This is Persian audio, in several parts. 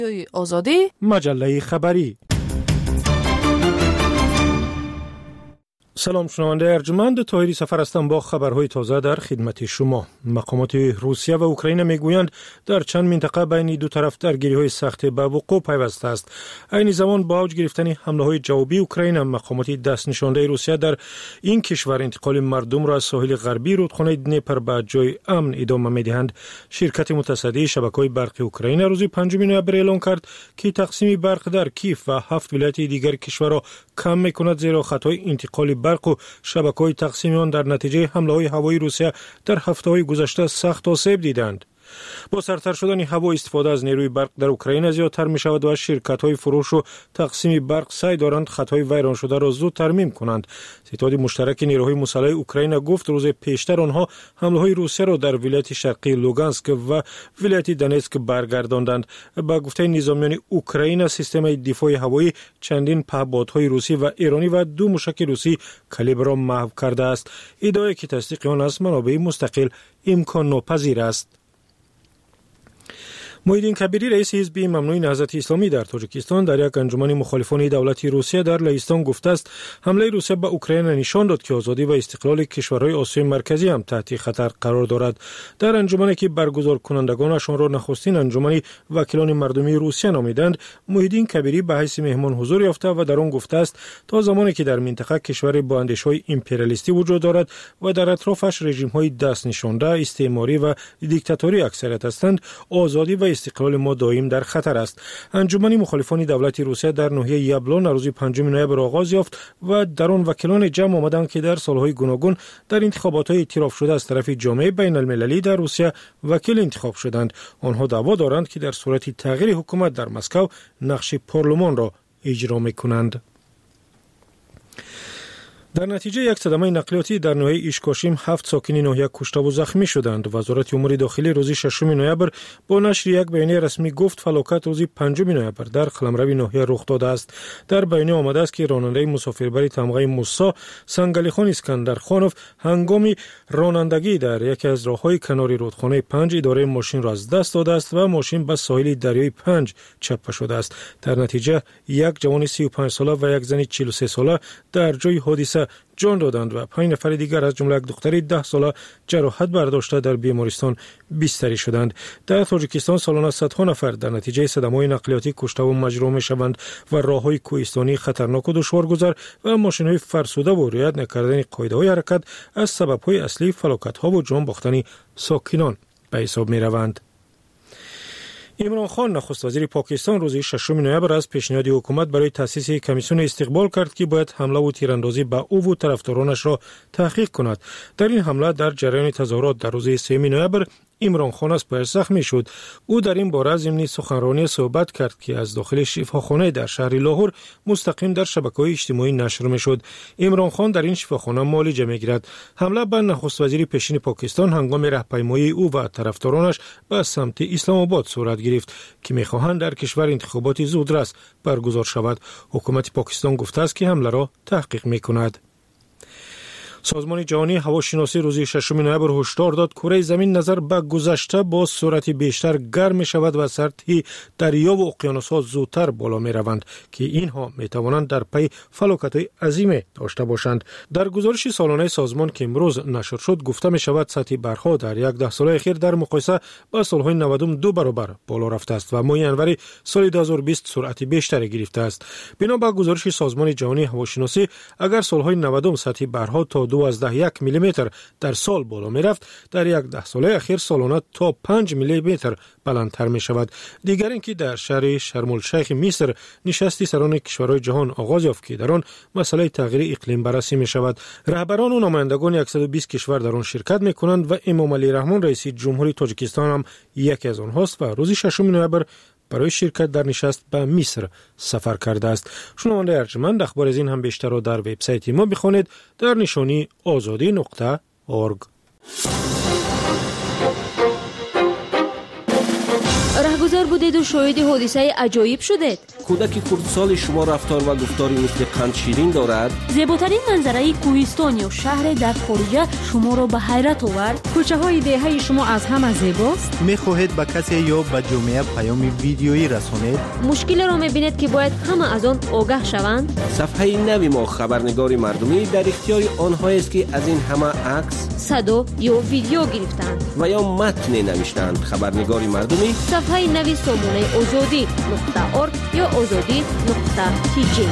آزادی مجله خبری. سلام شنونده ارجمند، طاهری سفر هستم با خبرهای تازه در خدمت شما. مقامات روسیه و اوکراین میگویند در چند منطقه بین دو طرف درگیری‌های سخت به وقوع پیوسته است. عین زمان با اوج گرفتن حمله‌های جوابی اوکراین، مقامات دست نشانده روسیه در این کشور انتقال مردم را از ساحل غربی رودخانه دنیپر به جای امن ادامه می‌دهند. شرکت متصدی شبکه‌های برق اوکراین روز 5 نوامبر اعلام کرد که تقسیم برق در کیف و 7 ولایت دیگر کشور را کم می‌کند، زیرا خطای انتقال برق و شبکه‌های تقسیم آن در نتیجه حمله‌های هوایی روسیه در هفته‌های گذشته سخت آسیب دیدند. با سرتر شدن هوا استفاده از نیروی برق در اوکراین زیادتر می شود و شرکت‌های فروش و تقسیم برق سعی دارند خطای ویران شده را زود ترمیم کنند. ستاد مشترک نیروهای مسلح اوکراین گفت روز پیشتر آنها حمله‌های روسیه را در ولایت شرقی لوگانسک و ولایت دونتسک برگرداندند. با گفته نظامیان اوکراین، سیستم دفاع هوایی چندین پهپادهای روسی و ایرانی و 2 موشک روسی کالیبر را محو کرده است. ادعای که تصدیق آن از منابع مستقل امکان ناپذیر است. محیدین کبیری، رئیس حزب ممنوع نهضت اسلامی در تاجیکستان، در یک انجمن مخالفان دولت روسیه در لهستان گفته است حمله روسیه به اوکراین نشان داد که آزادی و استقلال کشورهای آسیای مرکزی هم تحت خطر قرار دارد. در انجمنی که برگزار کنندگانشان را نخستین انجمن وکیلان مردمی روسیه نامیدند، محیدین کبیری به حیث مهمان حضور یافته و در آن گفته است تا زمانی که در منطقه کشور با اندیشه‌های امپریالیستی وجود دارد و در اطرافش رژیم‌های دست نشانده، استعماری و دیکتاتوری اکثریت هستند، آزادی و استقلال ما دائم در خطر است. انجمن مخالفان دولت روسیه در ناحیه یبلان روز 5 نوامبر آغاز یافت و در آن وکیلان جمع آمدند که در سالهای گوناگون در انتخابات اعتراف شده از طرف جامعه بین المللی در روسیه وکیل انتخاب شدند. آنها دعوا دارند که در صورت تغییر حکومت در مسکو نقش پارلمان را اجرا می‌کنند. در نتیجه یک صدمه نقلیاتی در ناحیه ایشکاشیم 7 ساکن ناحیه کشته و زخمی شدند. وزارت امور داخلی روز 6 نوامبر با نشر یک بیانیه رسمی گفت فلاکت روز 5 نوامبر در قلمرو ناحیه رخ داده است. در بیانیه آمده است که راننده مسافربری تمغه موسی سنگلی خان اسکندرخانوف هنگام رانندگی در یکی از راههای کنار رودخانه 5 اداره ماشین را از دست داده است و ماشین به ساحل دریای 5 چپه شده است. در نتیجه یک جوان 35 ساله و یک زن 43 ساله در جای حادثه جان دادند و 5 نفر دیگر از جمله یک دختر 10 ساله جراحت برداشته در بیمارستان بستری شدند. در تاجیکستان سالانه صدها نفر در نتیجه صدمه‌های نقلیاتی کشته و مجروح می‌شوند و راه‌های کوهستانی خطرناک و دشوارگذر و ماشین‌های فرسوده و رعایت نکردن قاعده‌های حرکت از سبب‌های اصلی فلاکت‌ها و جان باختن ساکنان به حساب می‌روند. عمران خان نخست وزیر پاکستان روز 6 نوامبر از پیشنهاد حکومت برای تأسیس کمیسیون استقبال کرد که باید حمله و تیراندازی به او و طرفدارانش را تحقیق کند. در این حمله در جریان تظاهرات در روز 3 نوامبر عمران خان از پای زخمی شد. او در این باره ضمن سخنرانی صحبت کرد که از داخل شفاخانه در شهر لاهور مستقیم در شبکه‌های اجتماعی نشر می‌شد. عمران خان در این شفاخانه معالجه می‌گیرد. حمله به نخست وزیر پیشین پاکستان هنگام راهپیمایی او و طرفدارانش به سمت اسلام آباد صورت گرفت که می‌خواهند در کشور انتخابات زودرس برگزار شود. حکومت پاکستان گفته است که حمله را تحقیق می‌کند. سازمان جهانی هواشناسی روز 6 نوامبر هشدار داد کره زمین نظر به گذشته با سرعت بیشتر گرم می شود و سطح دریا و اقیانوس‌ها زودتر بالا می روند که اینها می توانند در پی فلاکت‌های عظیم داشته باشند. در گزارش سالانه سازمان که امروز نشر شد گفته می شود سطح برها در یک 10 سال اخیر در مقایسه با سالهای 90 2 برابر بالا رفته است و ماه ینوری سال 2020 سرعت بیشتری گرفته است. بنا به گزارش سازمان جهانی هواشناسی اگر سالهای 90 سطح برها تا 12 میلیمتر در سال بالا می رفت، در یک 10 ساله اخیر سالانه تا 5 میلیمتر بلندتر می شود. دیگر اینکه در شهر شرم الشیخ مصر نشستی سران کشورهای جهان آغاز یافت که در آن مسئله تغییر اقلیم بررسی می شود. رهبران و نمایندگان 120 کشور در آن شرکت می کنند و امام علی رحمان رئیس جمهوری تاجیکستان هم یکی از آنهاست و روز 6 نوامبر برای شرکت در نشست به مصر سفر کرده است. شنونده ارجمند، اخبار از این هم بیشتر را در وبسایت ما بخوانید در نشانی azadi.org. خبرگزار بودید و شاهد حادثه عجایب شدید. کودک خردسال شما رفتار و گفتاری مثل قند شیرین دارد. زیباترین منظره کوهستان یا شهر در خارج شما را به حیرت آورد. کوچه های دهه شما از همه زیباست. می‌خواهید به کسی یا به جامعه پیام ویدیویی رسانید؟ مشکل را می‌بینید که باید همه از آن آگاه شوند. صفحه نوی ما خبرنگار مردمی در اختیار آنها است که از این همه عکس، صدا یا ویدیو گرفتند و یا متن نوشتند. خبرنگار مردمی صفحه نوی سامانه azadi.org یا azadi.tg.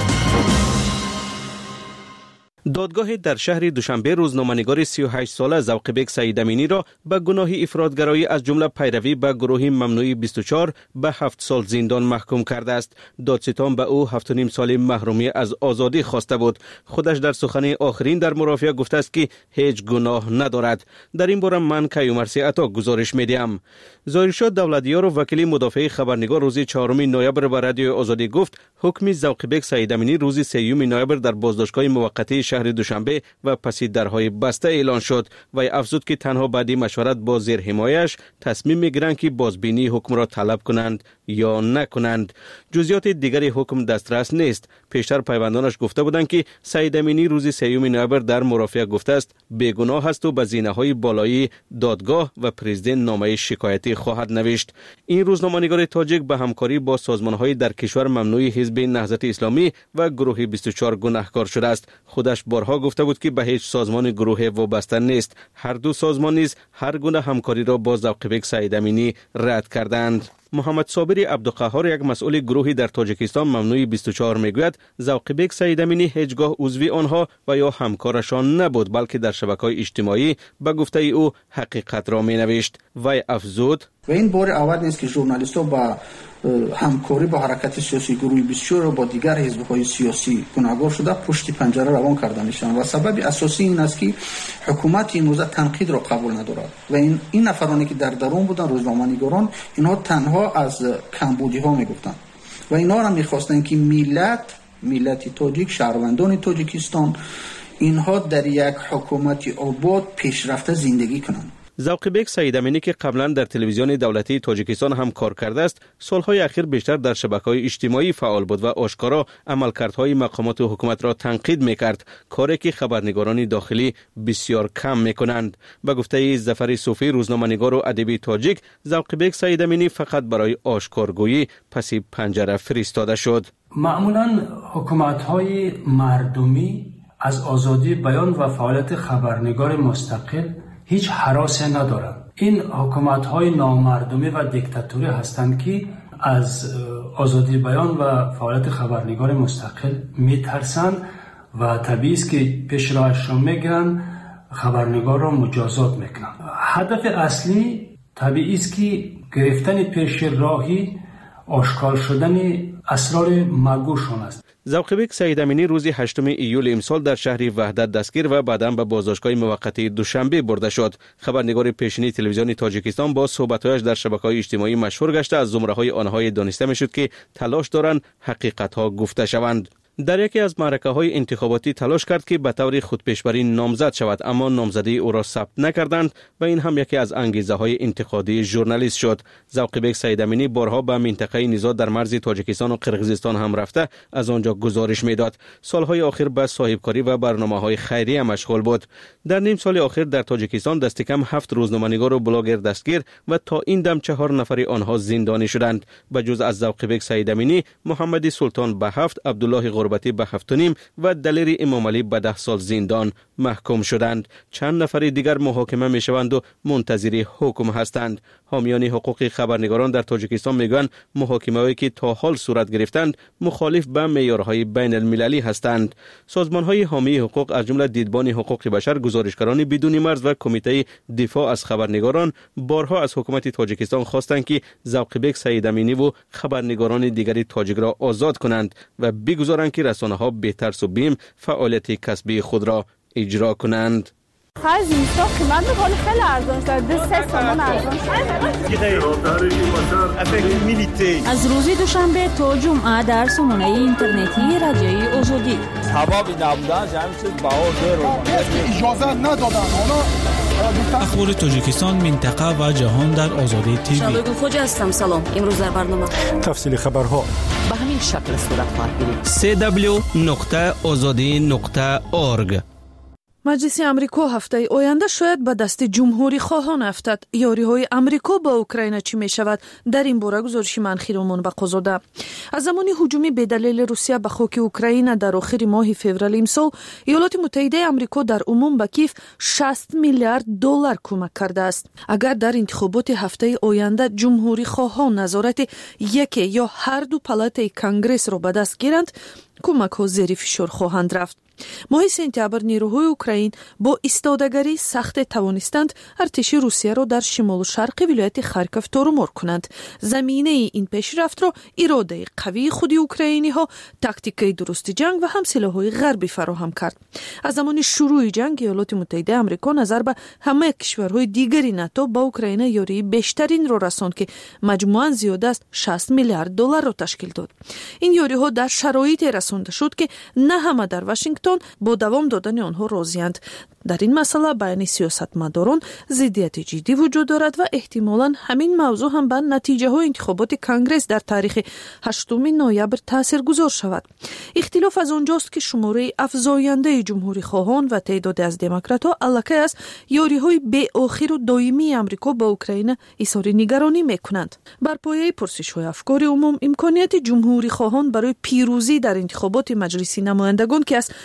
دادگاه در شهر دوشنبه روزنامه‌نگار 38 ساله ذوق‌بک سعیدامینی را به گناه افراط‌گرایی از جمله پیروی به گروه ممنوع 24 به 7 سال زندان محکوم کرده است. دادستان به او 7.5 سال محرومی از آزادی خواسته بود. خودش در سخن آخرین در مرافعه گفته است که هیچ گناه ندارد. در این باره من کیومرثی عطا گزارش میدیم. ظاهرشاه دولتیار و وکیل مدافع خبرنگار روز 4 نوامبر به رادیو آزادی گفت حکم ذوق‌بک سعیدامینی روز 3 نوامبر در بازداشتگاه موقتی شهر دوشنبه و پس درهای بسته اعلان شد و افزود که تنها بعد مشورت با زیر حمایش تصمیم میگیرند که بازبینی حکم را طلب کنند یا نکنند. جزئیات دیگری حکم دسترس نیست. پیشتر پیوندانش گفته بودند که سعیدامینی روز 3 نوامبر در مرافعه گفته است بیگناه است و به زینه‌های بالایی دادگاه و پرزیدنت نامه شکایتی خواهد نوشت. این روزنامه‌نگار تاجیک به همکاری با سازمان‌های در کشور ممنوع حزب نهضت اسلامی و گروه 24 گناهکار شده است. خودش بارها گفته بود که به هیچ سازمان گروه وابسته نیست. هر دو سازمان نیز هر گونه همکاری را با ذوق‌بک سعیدامینی رد کردند. محمد صابری عبدالقهار یک مسئول گروهی در تاجیکستان ممنوع 24 میگوید ذوق‌بک سعیدامینی هیچگاه عضوی آنها و یا همکارشان نبود، بلکه در شبکه‌های اجتماعی به گفته او حقیقت را مینوشت. وی افزود و این بار اول نیست که ژورنالیست‌ها با همکاری با حرکت سیاسی گروه 24 و با دیگر حزب‌های سیاسی گناهکار شده پشت پنجره روان کرده میشن و سبب اساسی این است که حکومت این موضوع تنقید را قبول ندارد و این نفرانی که در درون بودن روزنامه‌نگاران اینها تنها از کمبودی‌ها میگفتند و اینا را می‌خواستند که ملت تاجیک، شهروندان تاجیکستان اینها در یک حکومت آباد پیشرفته زندگی کنند. ذوق‌بک سعیدامینی که قبلا در تلویزیون دولتی تاجیکستان هم کار کرده است، سالهای اخیر بیشتر در شبکه‌های اجتماعی فعال بود و آشکارا عملکردهای مقامات حکومت را تنقید می‌کرد، کاری که خبرنگاران داخلی بسیار کم می‌کنند. به گفته ظفر صوفی روزنامه‌نگار و ادیب تاجیک، ذوق‌بک سعیدامینی فقط برای آشکارگویی پس پنجره فرستاده شد. معمولاً حکومت‌های مردمی از آزادی بیان و فعالیت خبرنگار مستقل هیچ هراسی ندارند. این حکومت‌های نامردمی و دیکتاتوری هستند که از آزادی بیان و فعالیت خبرنگار مستقل میترسند و طبیعی است که پیش راهش را میگیرند، خبرنگار را مجازات میکنند. هدف اصلی طبیعی است که گرفتن پیش راهی آشکار شدن اسرار مگوشان است. ذوق‌بک سعیدامینی روز 8 ایول امسال در شهر وحدت دستگیر و بعداً به بازداشتگاه موقتی دوشنبه برده شد. خبرنگار پیشینی تلویزیون تاجیکستان با صحبت‌هایش در شبکه‌های اجتماعی مشهور گشته از زمره‌های آنها دانسته می‌شد که تلاش دارند حقیقت‌ها گفته شوند. در یکی از معرکه‌های انتخاباتی تلاش کرد که به طور خودپیشبری نامزد شود، اما نامزدی او را ثبت نکردند و این هم یکی از انگیزه‌های انتقادی ژورنالیست شد. ذوق‌بک سعیدامینی بارها به منطقه نزاع در مرز تاجیکستان و قرقیزستان هم رفته از آنجا گزارش میداد. سالهای اخیر به صاحبکاری و برنامه‌های خیریه مشغول بود. در نیم سال اخیر در تاجیکستان دست کم 7 روزنامه‌نگار و بلاگر دستگیر و تا این دم 4 نفر آنها زندانی شدند. به جز از ذوق‌بک سعیدامینی، محمد سلطان به 7، عبدالله غربتی به 7.5 و دلیر امام علی به 10 سال زندان محکوم شدند. چند نفر دیگر محاکمه می شوند و منتظر حکم هستند. حامیان حقوق خبرنگاران در تاجیکستان میگویند محاکمه‌هایی که تا حال صورت گرفتند مخالف به معیارهای بین المللی هستند. سازمان‌های حامی حقوق از جمله دیدبان حقوق بشر، گزارشگران بدون مرز و کمیته دفاع از خبرنگاران بارها از حکومت تاجیکستان خواستند که ذوق‌بک سعیدامینی و خبرنگاران دیگری تاجیک را آزاد کنند و بگذارند که رسانه‌ها به ترس و بیم فعالیت کسبی خود را اجرا کنند. از اینستا قیمت بخواد خیلی ارزان شد، 2-3 تومان ارزان شد. از روز دوشنبه تا جمعه در سامانه اینترنتی رادیوی آزادی سبب نبودن همین چیز بها زیر اجازه ندادن. اخبار تاجیکستان، منطقه و جهان در آزادی تیوی. شادوگل خوجا هستم. سلام. امروز در برنامه تفصیل خبرها به همین شکل صورت خواهد گرفت. www.azadi.org. مجلس آمریکا هفته آینده شاید به دست جمهوری خواهان افتد. یاری‌های آمریکا با اوکراین چی می‌شود؟ در این باره گزارش منخیرمان به قضاده. از زمان هجوم بدلیل روسیه به خاک اوکراین در آخر ماه فوریه امسال، ایالات متحده آمریکا در عموم به کیف 60 میلیارد دلار کمک کرده است. اگر در انتخابات هفته آینده جمهوری خواهان نظارت یک یا هر دو پالات کنگرس را به دست گیرند، کمک‌ها زیر فشار خواهند رفت. ماه سپتامبر نیروهای اوکراین با ایستادگی سخت توانستند ارتش روسیه را در شمال و شرق ولایت خارکوف تارمار کنند. زمینه این پیشرفت را اراده قوی خود اوکراینی ها، تاکتیک درست جنگ و هم سلاح‌های غربی فراهم کرد. از زمان شروع جنگ ایالات متحده آمریکا نظر به همه کشورهای دیگری ناتو با اوکراین یاری بیشترین را رساند که مجموعاً زیاد است 60 میلیارد دلار را تشکیل داد. این یاری‌ها در شرایطی رسانده شد که نه همه در واشنگتن با دوام دادن آنها راضی‌اند. در این مسئله بین سیاستمداران ضدیت جدی وجود دارد و احتمالاً همین موضوع هم به نتیجه های انتخابات کنگرس در تاریخ 8 نوامبر تاثیرگذار شود. اختلاف از آنجاست که شماره افزاینده جمهوری خواهان و تعداد از دموکرات‌ها علاقه از یاری‌های بی آخر و دائمی آمریکا با اوکراین اظهار نگرانی می‌کنند. بر پایه پرسش‌های افکار عموم، امکانیت جمهوری خواهان برای پیروزی در انتخابات مجلس نمایندگان که از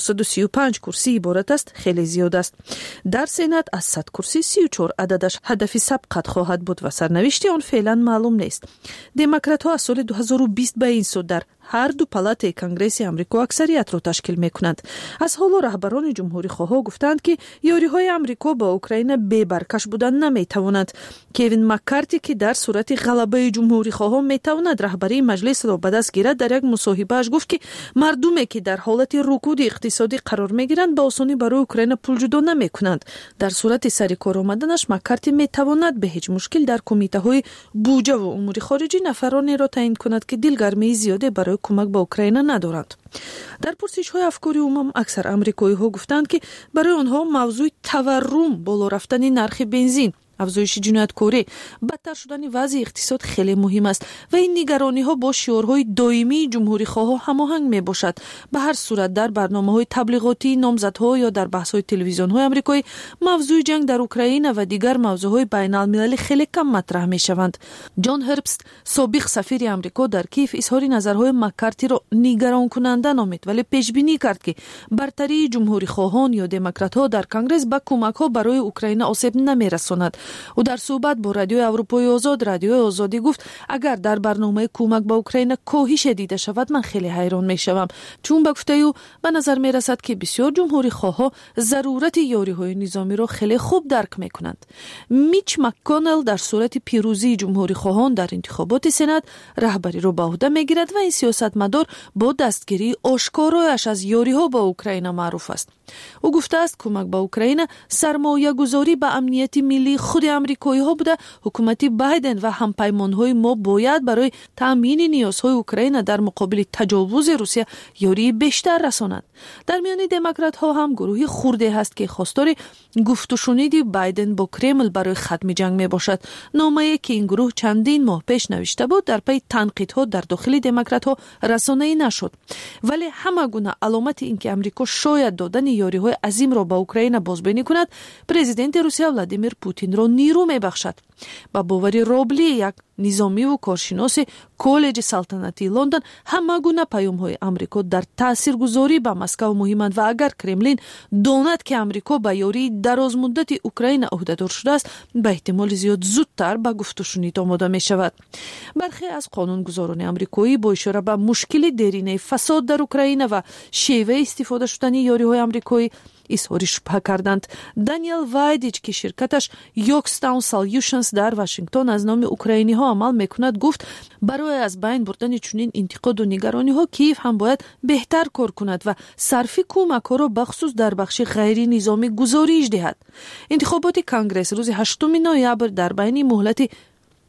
435 کرسی عبارت است خیلی زیاد است. در سنات از 100 کرسی 34 عددش هدف سبقت خواهد بود و سرنوشت آن فعلا معلوم نیست. دموکرات‌ها از سال 2020 به این سو در هر دو پالات کنگرس آمریکا اکثریت را تشکیل می‌کنند. از حالا رهبران جمهوری خواها گفتند که یاری‌های آمریکا با اوکراین بی برکش بودن نمی‌تواند. کوین مکارتی که در صورت غلبه جمهوری خواها می‌تواند رهبری مجلس را به دست گیرد، در یک مصاحبه‌اش گفت که مردمی که در حالت رکود اقتصادی قرار می‌گیرند به آسانی برای اوکراین پول جدا نمی‌کنند. در صورت سرکار آمدنش مکارتی می‌تواند به هیچ مشکل در کمیته‌های بودجه و امور خارجی نفرانی را تعیین کند که دلگرمی زیاده برای کمک به اوکراین ندارند. در پرسش‌های افکاری عموم اکثر آمریکایی‌ها گفتند که برای آنها موضوع تورم، بالا رفتن نرخ بنزین، افزایش جنایتکاری، بدتر شدن وضع اقتصاد خیلی مهم است و این نگرانی‌ها با شعارهای دائمی جمهوری خواها هماهنگ میباشد. به هر صورت در برنامه‌های تبلیغاتی نامزدها یا در بحث‌های تلویزیون‌های آمریکایی موضوع جنگ در اوکراین و دیگر موضوعهای بین‌المللی خیلی کم مطرح میشوند. جان هربست، سابق سفیر آمریکا در کیف، اظهار نظرهای مکارتی را نگران کننده نامید، ولی پیش‌بینی کرد که برتری جمهوری خواهان یا دموکرات‌ها در کنگرس با کمک‌ها برای اوکراین آسیب نمی‌رساند. او در صحبت با رادیوی اروپای آزاد، رادیوی آزادی گفت اگر در برنامه کمک به اوکراین کاهش دیده شود من خیلی حیران میشوم، چون به گفته او به نظر میرسد که بسیار جمهوری خواها ضرورت یاری‌های نظامی را خیلی خوب درک میکنند. میچ مک‌کانل در صورت پیروزی جمهوری خواهان در انتخابات سنات رهبری را به عهده میگیرد و این سیاستمدار با دستگیری آشکارایش از یاری‌ها با اوکراین معروف است. او گفته است کمک به اوکراین سرمایه گذاری به امنیت ملی خود آمریکایی‌ها بوده. حکومت بایدن و همپیمان‌های ما باید برای تامین نیازهای اوکراین در مقابل تجاوز روسیه یاری بیشتر رسانند. در میان دموکرات‌ها هم گروهی خرده هست که خواستار گفت و شنید بایدن با کرمل برای ختم جنگ میباشد. نامه‌ای که این گروه چندین ماه پیش نوشته بود در پی تنقیدها در داخل دموکرات‌ها رسانه‌ای نشد. ولی همه گونه علامت اینکه آمریکا شاید دادن یاری‌های عظیم را به اوکراین بازبینی کند، پرزیدنت روسیه ولادیمیر پوتین را نیرو میبخشد. با باوری روبلی، یک نظامی و کارشناس کالج سلطنتی لندن، همه گونه پیام‌های آمریکا در تاثیرگذاری به مسکو مهمند و اگر کرملین داند که آمریکا به یاری دراز مدت اوکراین عهده‌دار شده است، به احتمال زیاد زودتر به گفت و شنید آماده می شود. برخی از قانونگذاران آمریکایی با اشاره به مشکل دیرینه فساد در اوکراین و شیوه استفاده شدن یاری‌های آمریکایی اظهار شبهه کردند. دانیل وایدیچ که شرکتش یوکستاون سالوشنز در واشنگتن از نام اوکراینی ها عمل میکند گفت برای از بین بردن چنین انتقاد و نگرانی ها کیف هم باید بهتر کار کند و صرف کمک ها را بخصوص در بخش غیر نظامی گزارش دهد. انتخابات کنگرس روز 8 نوامبر در بین مهلت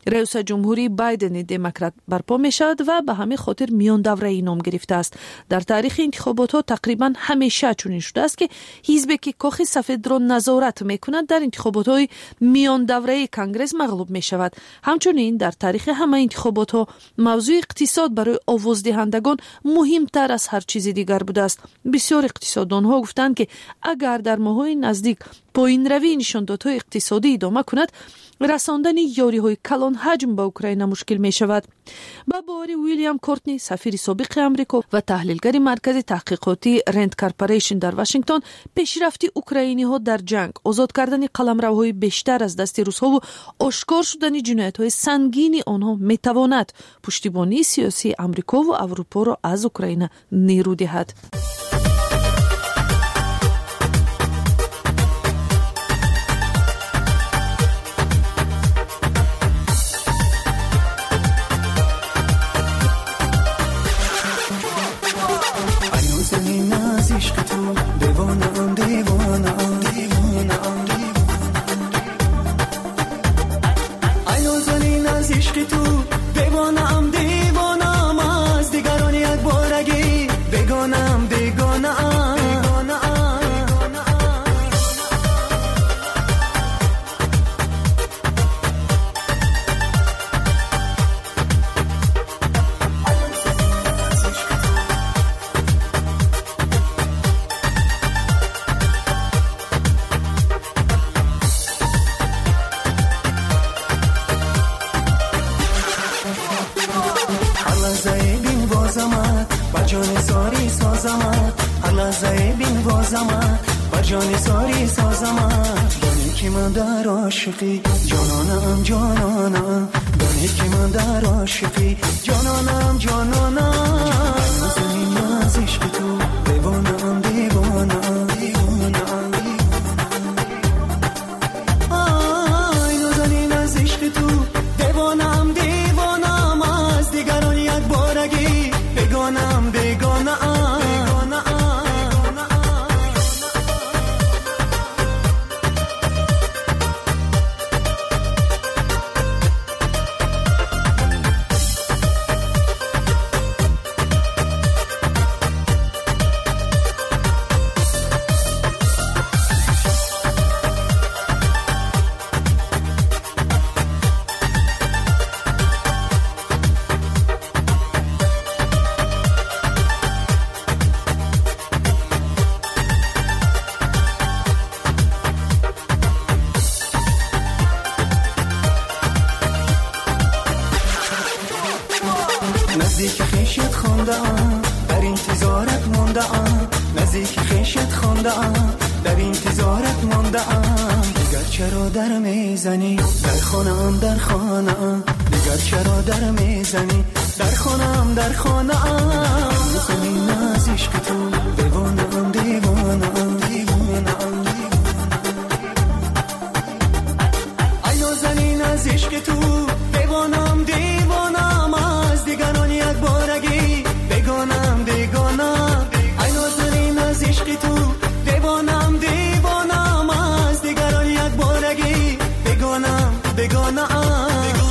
رئیس جمهوری بایدن دموکرات برپا می شود و به همین خاطر میان دوره نام گرفته است. در تاریخ انتخابات ها تقریبا همیشه چنین شده است که حزبی که کاخ سفید را نظارت می کند در انتخابات های میان دوره کنگره مغلوب می شود. همچنین در تاریخ همه انتخابات ها موضوع اقتصاد برای آوازدهندگان مهمتر از هر چیز دیگر بوده است. بسیار اقتصاددان ها گفتند که اگر در ماه‌های نزدیک پایین روی نشاندادهای اقتصادی ادامه کند، رساندن یاری‌های کلان حجم به اوکراین مشکل می شود. با باور ویلیام کورتنی، سفیر سابق آمریکا و تحلیلگر مرکز تحقیقاتی رند کارپوریشن در واشنگتن، پیشرفت اوکراینی‌ها در جنگ، آزاد کردن قلمروهای بیشتر از دست روس‌ها و آشکار شدن جنایت‌های سنگین آنها می‌تواند پشتیبانی سیاسی آمریکا و اروپا را از اوکراین نیرو دهد. عاشقی جانانم جانانم دانی که من در عاشقی جانانم جانانم زمین از عشق تو دیوانم دیوانم دیوانم آی نازنین از عشق تو دیوانم دیوانم از دیگران یک بارگی بگانم بگانم نزدیک خیشت خواندم در انتظارت ماندم نزدیک خیشت خواندم در انتظارت ماندم دیگر چرا در میزنی در خانم در خانم دیگر چرا در میزنی در خانم در خانم زمین از عشق تو دیوانم دیوانم دیوانم ای نازنین از عشق تو دیوانم دیوانم از دیگران یک بارگی بگانم بگانم ای نازنین از عشق تو دیوانم دیوانم از دیگران یک بارگی بگانم بگانم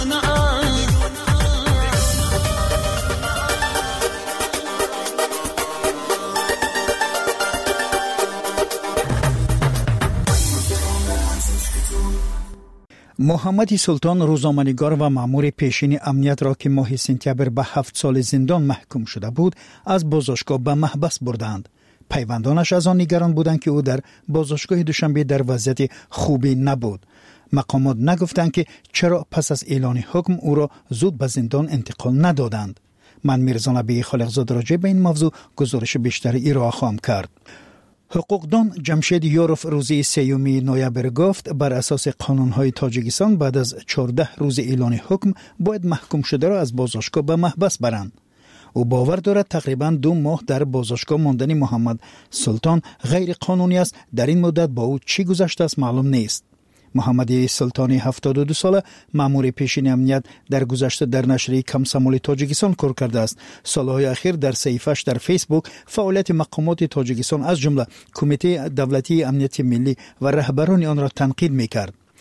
محمد سلطان روزنامه‌نگار و مأمور پیشین امنیت را که ماه سپتامبر به 7 سال زندان محکوم شده بود از بازداشتگاه به محبس بردند. پیوندانش از آن نگران بودند که او در بازداشتگاه دوشنبه در وضعیت خوبی نبود. مقامات نگفتند که چرا پس از اعلان حکم او را زود به زندان انتقال ندادند. من میرزا نبی خالقزاده راجع به این موضوع گزارش بیشتری ارائه خواهم کرد. حقوقدان جمشید یوروف روز 3 نوامبر گفت بر اساس قانون‌های تاجیکستان بعد از 14 روز اعلان حکم باید محکوم شده را از بازداشتگاه به محبس برند. او باور دارد تقریباً 2 ماه در بازداشتگاه ماندن محمد سلطان غیر قانونی است. در این مدت با او چی گذشته است معلوم نیست. محمد سلطان 72 ساله مأمور پیشین امنیت در گذشته در نشریه کمسمول تاجیکستان کار کرده است. سالهای اخیر در صفحه‌اش در فیسبوک فعالیت مقامات تاجیکستان از جمله کمیته دولتی امنیت ملی و رهبران آن را تنقید می‌کرد.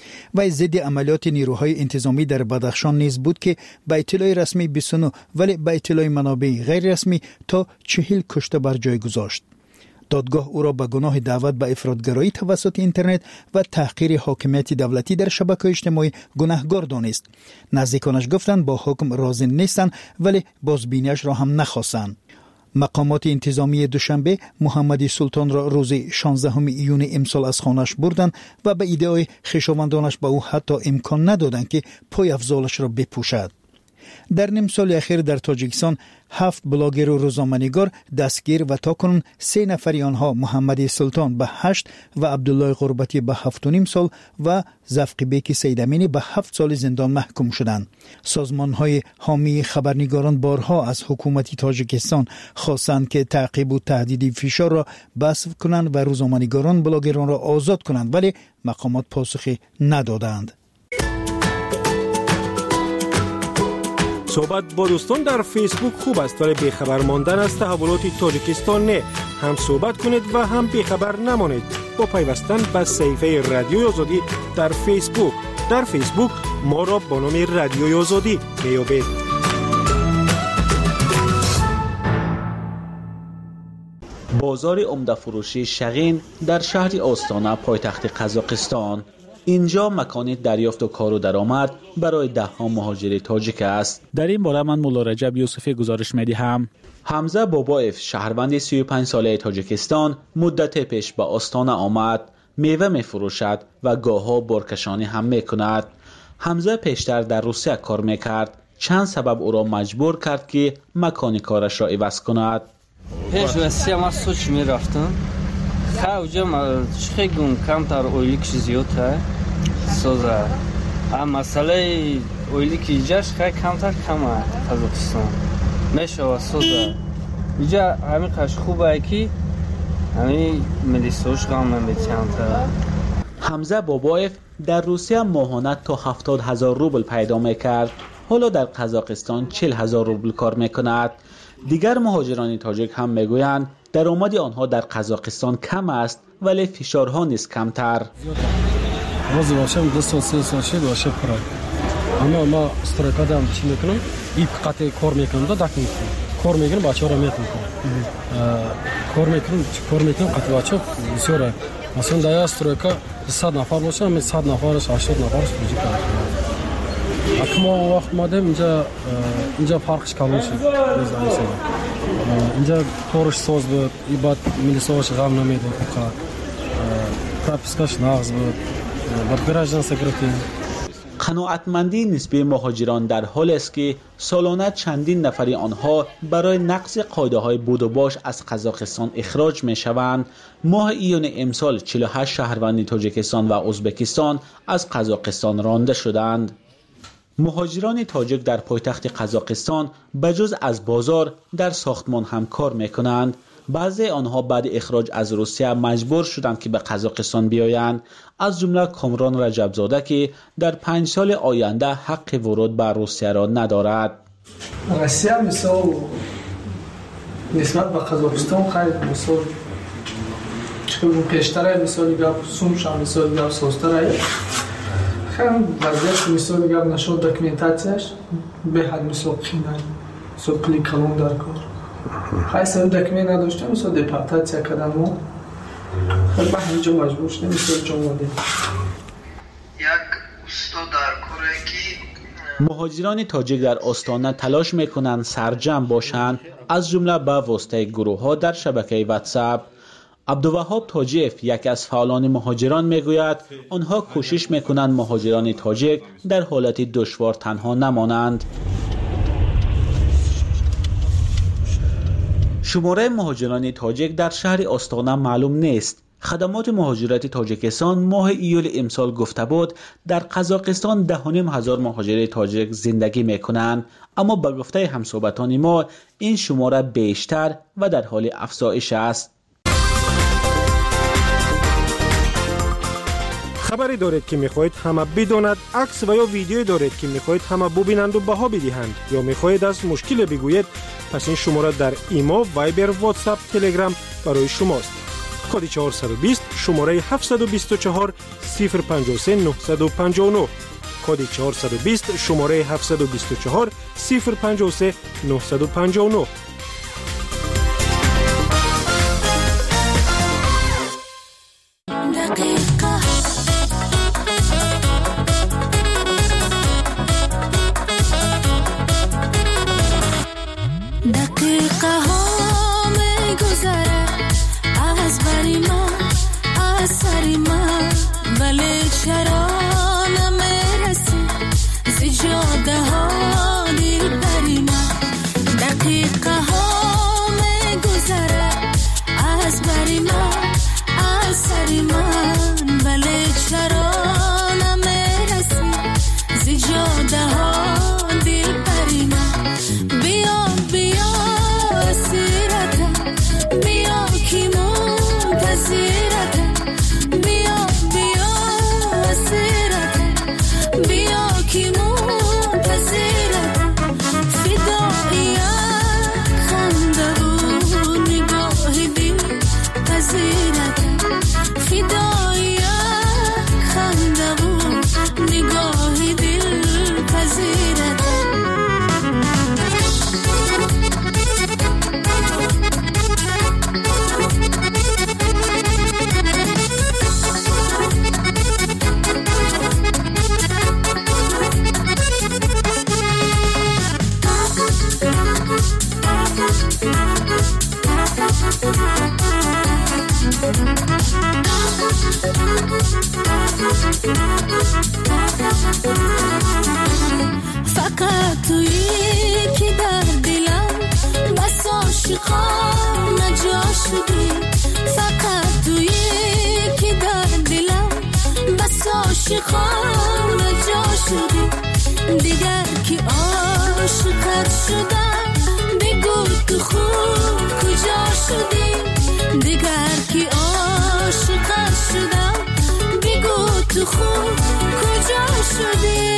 و ضد عملیات نیروهای انتظامی در بدخشان نیز بود که به اطلاع رسمی 29 ولی به اطلاع منابع غیر رسمی تا 40 کشته بر جای گذاشت. دادگاه او را به گناه دعوت به افراطگرایی توسط اینترنت و تحقیر حاکمیت دولتی در شبکه‌های اجتماعی گناهکار دانست. نزدیکانش گفتند با حکم راضی نیستند ولی بازبینیش را هم نخواستند. مقامات انتظامی دوشنبه محمد سلطان را روز 16 ایون امسال از خانه‌اش بردند و به ایده‌های خویشاوندانش به او حتی امکان ندادند که پای افضالش را بپوشد. در نیم سال اخیر در تاجیکستان 7 بلاگر و روزنامه‌نگار دستگیر و تاکنون 3 نفری آنها محمد سلطان به 8 و عبدالله غربتی به 7.5 سال و زفقیبک سیدامینی به 7 سال زندان محکوم شدند. سازمان‌های حامی خبرنگاران بارها از حکومت تاجیکستان خواستند که تعقیب و تهدید فشار را بسته کنند و روزنامه‌نگاران بلاگران را آزاد کنند ولی مقامات پاسخی ندادند. صحبت با دوستان در فیسبوک خوب است ولی بیخبر ماندن از تحولات تاجیکستان نه. هم صحبت کنید و هم بیخبر نمانید با پیوستن به صفحه رادیوی آزادی در فیسبوک. در فیسبوک ما را با نام رادیوی آزادی میابید. بازار عمده فروشی شغین در شهر آستانه پایتخت قزاقستان. اینجا مکان دریافت و کار و درآمد برای ده‌ها مهاجر تاجیک است. در این باره من مولا رجب یوسفی گزارش می‌دهم. حمزه بابایف شهروند 35 ساله تاجیکستان مدت پیش به آستانه آمد، میوه می‌فروشد و گاه‌ها بارکشانی هم می‌کند. حمزه پیشتر در روسیه کار می‌کرد. چند سبب او را مجبور کرد که مکان کارش را عوض کند. پیش روسیه ما سوچ می‌رفتم. خواجه ما خیلی کمتر اولیک زیاده سوزه. اما مسئله اولیک ایجاش خیلی کمتر کمه قزاقستان. میشه سوزه. اینجا همین قش خوبه که همین ملیسوش قام نمی‌چندتر. حمزه بابایف در روسیه ماهانه تا 70,000 روبل پیدا می‌کرد. حالا در قزاقستان 40,000 روبل کار می‌کند. دیگر مهاجران تاجیک هم میگویند درآمد آنها در قزاقستان کم است ولی فشارها نیز کمتر. روزی باشم 2 سال 3 سال شد باشه پره. اما ما استرایکا دارم چی میکنم؟ این قطعه کار میکنم دا دک میکنم. کار میکنم بچه‌ها را میکنم. کار میکنم قطعه بچه‌ها بسیاره. مثلا در استرایکا 100 نفر باشه من 100 نفرش 80 نفرش بودی کنم. اما وقت مادم اینجا فرقش کم میشه. اینجا کارش ساز بود، این بعد ملیساش غم نمیده فقط پراپسکاش ناقص بود، بعد گراژن سکرتی. قناعتمندی نسبی مهاجران در حال است که سالانه چندین نفری آنها برای نقض قاعده‌های بود و باش از قزاقستان اخراج می‌شوند. ماه ایون امسال 48 شهروند تاجیکستان و ازبکستان از قزاقستان رانده شدند. مهاجران تاجیک در پایتخت قزاقستان بجز از بازار در ساختمان هم کار میکنند. بعضی آنها بعد اخراج از روسیه مجبور شدند که به قزاقستان بیایند، از جمله کامران رجبزاده که در 5 سال آینده حق ورود به روسیه را ندارد. روسیه مثال نسبت به قزاقستان خیلی مثال چون پیشتره مثالی گپ سومش هم مثالی گپ سازتره خیلی وضعیت مثالی گپ نشد دکمنتاتیش به حد مثال قینه مثال پلی کلون در کار خیلی سال دکمنت نداشته مثال دپارتاتیا کردن ما خیلی به همینجا مجبور شده مثال جمعاده یک اوستا در کاره که مهاجران تاجیک در آستانه تلاش میکنند سرجم باشند، از جمله به واسطه گروه ها در شبکه واتساپ. عبدالوهاب تاجیف یک از فعالان مهاجران میگوید آنها کوشش میکنند مهاجران تاجیک در حالت دشوار تنها نمانند. شماره مهاجران تاجیک در شهر آستانه معلوم نیست. خدمات مهاجرت تاجیکستان ماه ایول امسال گفته بود در قزاقستان 10,500 مهاجر تاجیک زندگی میکنند، اما به گفته همصحبتان ما این شماره بیشتر و در حال افزایش است. خبری دارید که میخواهید همه بداند، عکس و یا ویدیویی دارید که میخواهید همه ببینند و بها بدهند، یا میخواهید از مشکل بگویید، پس این شماره در ایما، وایبر، واتساپ، تلگرام برای شماست. کد 420 شماره 724 053 959 کد 420 شماره 724 053 959. فقط تویی که در دلم بس عاشقان نجا شدی فقط تویی که در دلم بس عاشقان نجا شدی دیگر که عاشقت شدم بگو تو خوب کجا شدی دیگر که عاشقت شدم بگو تو خوب کجا شدی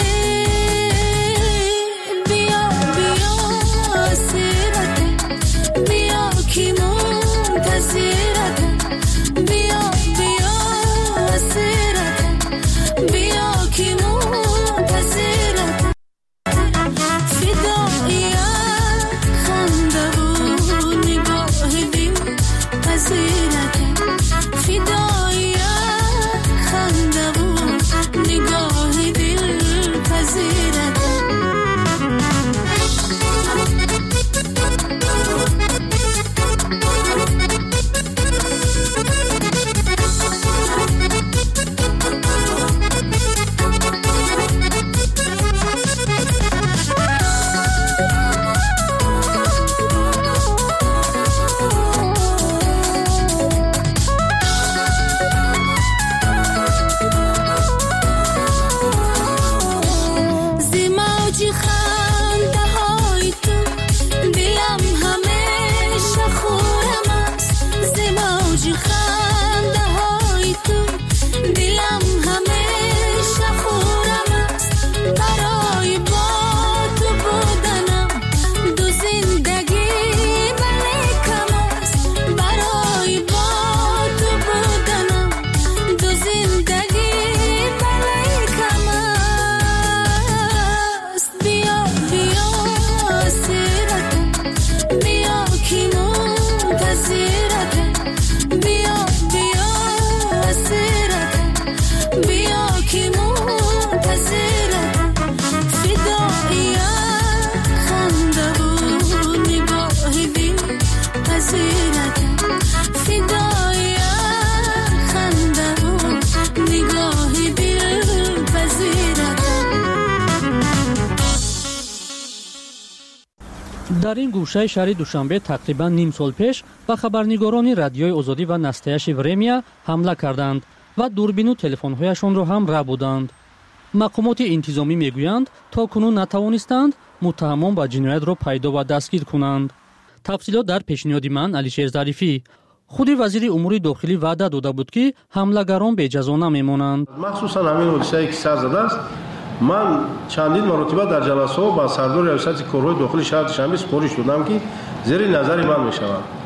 дар ин гӯшаи шаҳри душанбе тақрибан ним сол пеш ба хабарнигорони радиои озодӣ ва настаяши время ҳамла карданд ва дурбину телефонҳояшонро ҳам рабуданд. мақомоти интизомӣ мегӯянд то кунун натавонистанд муттаҳамон ба ҷиноятро пайдо ва дастгир кунанд. тафсилот дар пешниҳоди ман Алишер Зарифӣ. худи вазири умури дохилӣ ваъда дода буд ки ҳамлагарон беҷазо намемонанд. махсусан ҳамин ҳодисае ки сар задааст ман чандин маротиба дар ҷаласаҳо ба сардори рависати корҳои дохили шаҳри душанбе супориш додам ки зери назари ман мешавад.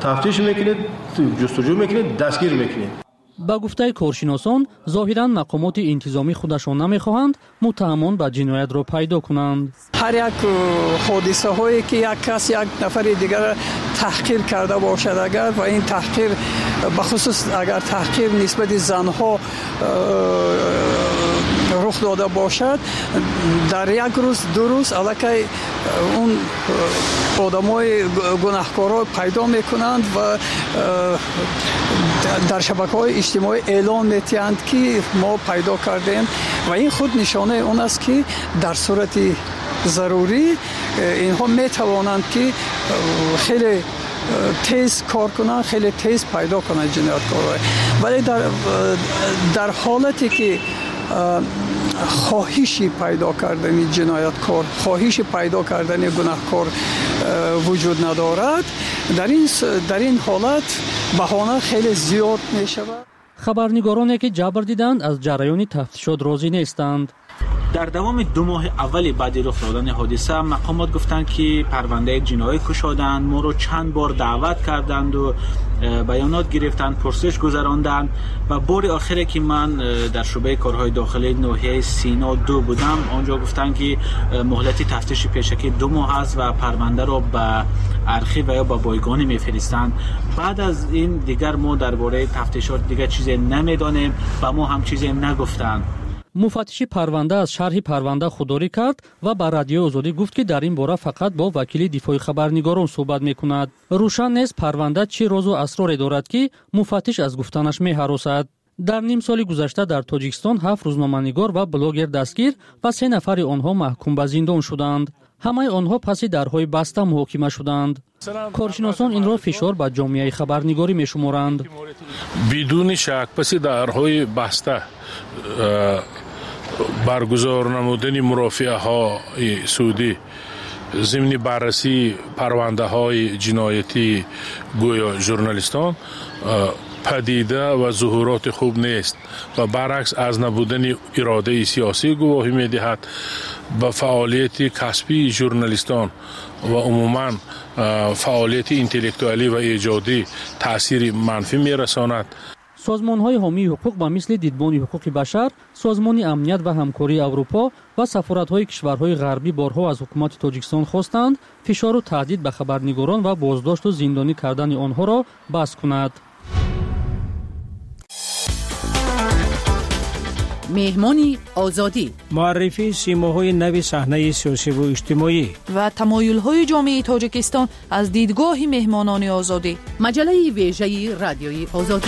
тафтиш мекунед, ҷустуҷӯ мекунед, дастгир мекунед. ба гуфтаи коршиносон зоҳиран мақомоти интизомӣ худашон намехоҳанд муттаҳамон ба ҷиноятро пайдо кунанд. ҳар як ҳодисаҳое ки як кас як нафари дигар таҳқир карда бошад агар ва ин таҳқир бахусус агар таҳқир нисбати занҳо рух дода бошад, дар як рӯз ду рӯз аллакай он одамои гунаҳкорро пайдо мекунанд ва дар шабакаҳои иҷтимоӣ эълон метиҳанд ки мо пайдо кардем ва ин худ нишонаи он аст ки дар сурати зарурӣ инҳо метавонанд ки хеле тез кор кунанд, хеле тез пайдо кунанд ҷинояткорро. вале дар ҳолате ки хоҳиши пайдо кардани ҷинояткор, хоҳиши пайдо кардани гунаҳкор вуҷуд надорад, дар ин ҳолат баҳона хеле зиёд мешавад. хабарнигороне ки ҷабр диданд аз ҷараёни тафтишот розӣ нестанд. در دوام 2 ماه اولی بعد رخ دادن حادثه مقامات گفتند که پرونده جنایی کشادند، ما رو چند بار دعوت کردند و بیانات گرفتند، پرسش گذراندند و بار آخری که من در شعبه کارهای داخلی ناحیه سینا 2 بودم، آنجا گفتند که مهلت تفتیش پیشکی 2 ماه است و پرونده را به ارشیو و یا به بایگانی میفرستند. بعد از این دیگر ما درباره تفتیشات دیگر چیزی نمیدانیم و ما هم چیزی نگفتند. مفتشی پرونده از شرح پرونده خودداری کرد و با رادیو آزادی گفت که در این باره فقط با وکیل دفاع خبرنگاران صحبت میکند. روشن نیست پرونده چه راز و اسراری دارد که مفتش از گفتنش میهراسد. در نیم سال گذشته در تاجیکستان 7 روزنامه‌نگار و بلاگر دستگیر و 3 نفر آنها محکوم به زندان شدند. همه آنها پس درهای بسته محاکمه شدند. کارشناسان این را فشار به جامعه خبرنگاری میشمارند. بدون شک پس درهای بسته برگزار نمودن مرافعه های سعودی ضمن بررسی پرونده های جنایتی گویا ژورنالیستان پدیده و ظهورات خوب نیست و برعکس از نبودن اراده سیاسی گواهی می‌دهد. به فعالیت کسبی ژورنالیستان و عموما فعالیت انتلکتوالی و ایجادی تأثیر منفی می‌رساند. سازمان‌های حامی حقوق و مثل دیدبان حقوق بشر، سازمان امنیت و همکاری اروپا و سفارت‌های کشورهای غربی بارها از حکومت تاجیکستان خواستند فشار و تهدید به خبرنگاران و بازداشت و زندانی کردن آنها را بس کند. مهمانی آزادی، معرفی سیماهای نو صحنه سیاسی و اجتماعی و تمایل‌های جامعه تاجیکستان از دیدگاه مهمانان آزادی. مجله ویژه رادیوی آزادی.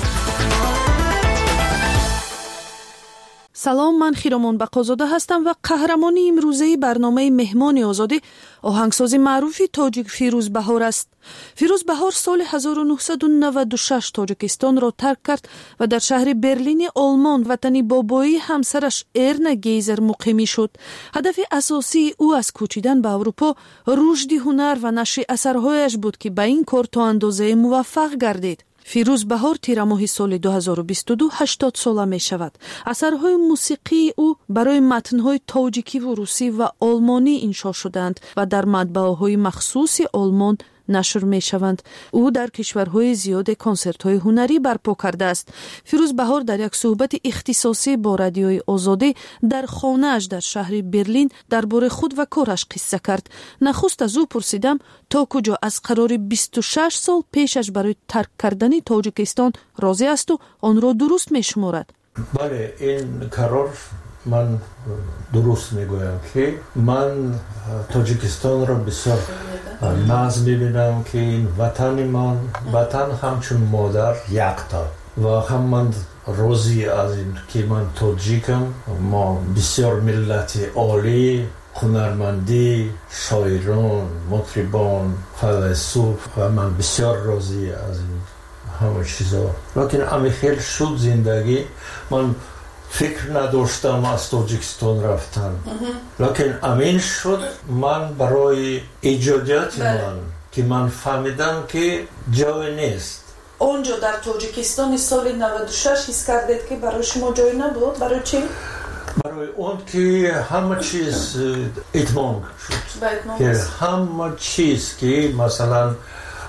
سلام، من خیرمان بقازاده هستم و قهرمانی امروزه برنامه مهمان آزادی آهنگساز معروف تاجیک فیروز بهار است. فیروز بهار سال 1996 تاجیکستان را ترک کرد و در شهر برلین آلمان وطن بابایی همسرش ارنا گیزر مقیمی شد. هدف اساسی او از کوچیدن به اروپا رشد هنر و نشر اثرهایش بود که به این کار تا اندازه موفق گردید. فیروز بهار تیر ماه سال 2022 80 ساله می شود. اثرهای موسیقی او برای متنهای تاجیکی و روسی و آلمانی انشا شدند و در مطبعه‌های مخصوص آلمان نشر می شوند. او در کشورهای زیاد کنسرت‌های هنری برپا کرده است. فیروز بهار در یک صحبت اختصاصی با رادیوی آزادی در خانه‌اش در شهر برلین درباره خود و کارش قصه کرد. نخست از او پرسیدم تا کجا از قرار 26 سال پیشش برای ترک کردن تاجیکستان راضی است و آن را درست می شمارد. بله، این قرار من درست میگویم که من تاجیکستان را بسیار ناز میبینم که این وطن من وطن همچون مادر یکتا و هم من راضی از این که من تاجیکم. ما بسیار ملت عالی، هنرمندی، شاعران، مطربان، فیلسوف و من بسیار راضی از این همه چیزا. لیکن امی خیلی شد زندگی من فکر نداشتم از تاجیکستان رفتن، لیکن امین شد من برای ایجادیات من که من فهمیدم که جای نیست. اونجا در تاجیکستان سال 96 حس کردید که برای شما جای نبود؟ برای چی؟ برای اون که همه چیز اتمام شد، که همه چیز که مثلا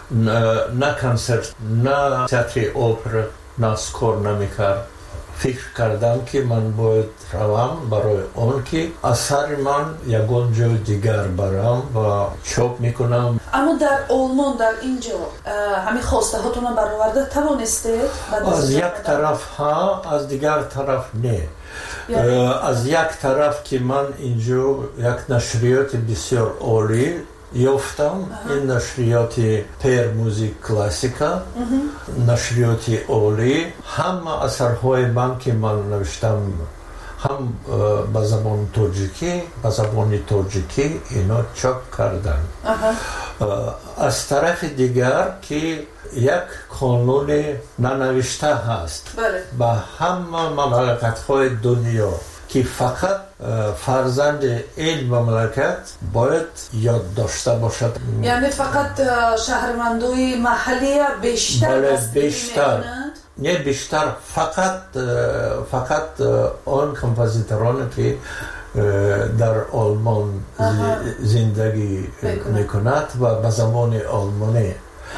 نه کنسرت، نه تئاتر اپرا، نه سکور نمیکرد. فکر کردم که من باید روم برای اون که اثر من یکون جای دیگر برم و چاپ میکنم. اما در آلمان در اینجا همین خواسته هاتون برآورده توانسته؟ از یک طرف ها، از دیگر طرف نه. از یک طرف که من اینجا یک نشریات بسیار عالی یافتم، این نشریات پیر موزیک کلاسیکا، نشریات عالی، همه اثرهای من که من نوشتم هم به زبان تاجیکی، به زبان تاجیکی اینا چاپ کردن. از طرف دیگر که یک قانون ننوشته هست به همه مملکت‌های دنیا که فقط فرزند این مملکت باید یاد داشته باشد. یعنی فقط شهروندای محلی بیشتر بیشتر نه بیشتر فقط آن کمپوزیتورانی که در آلمان زندگی میکند و به زبان آلمانی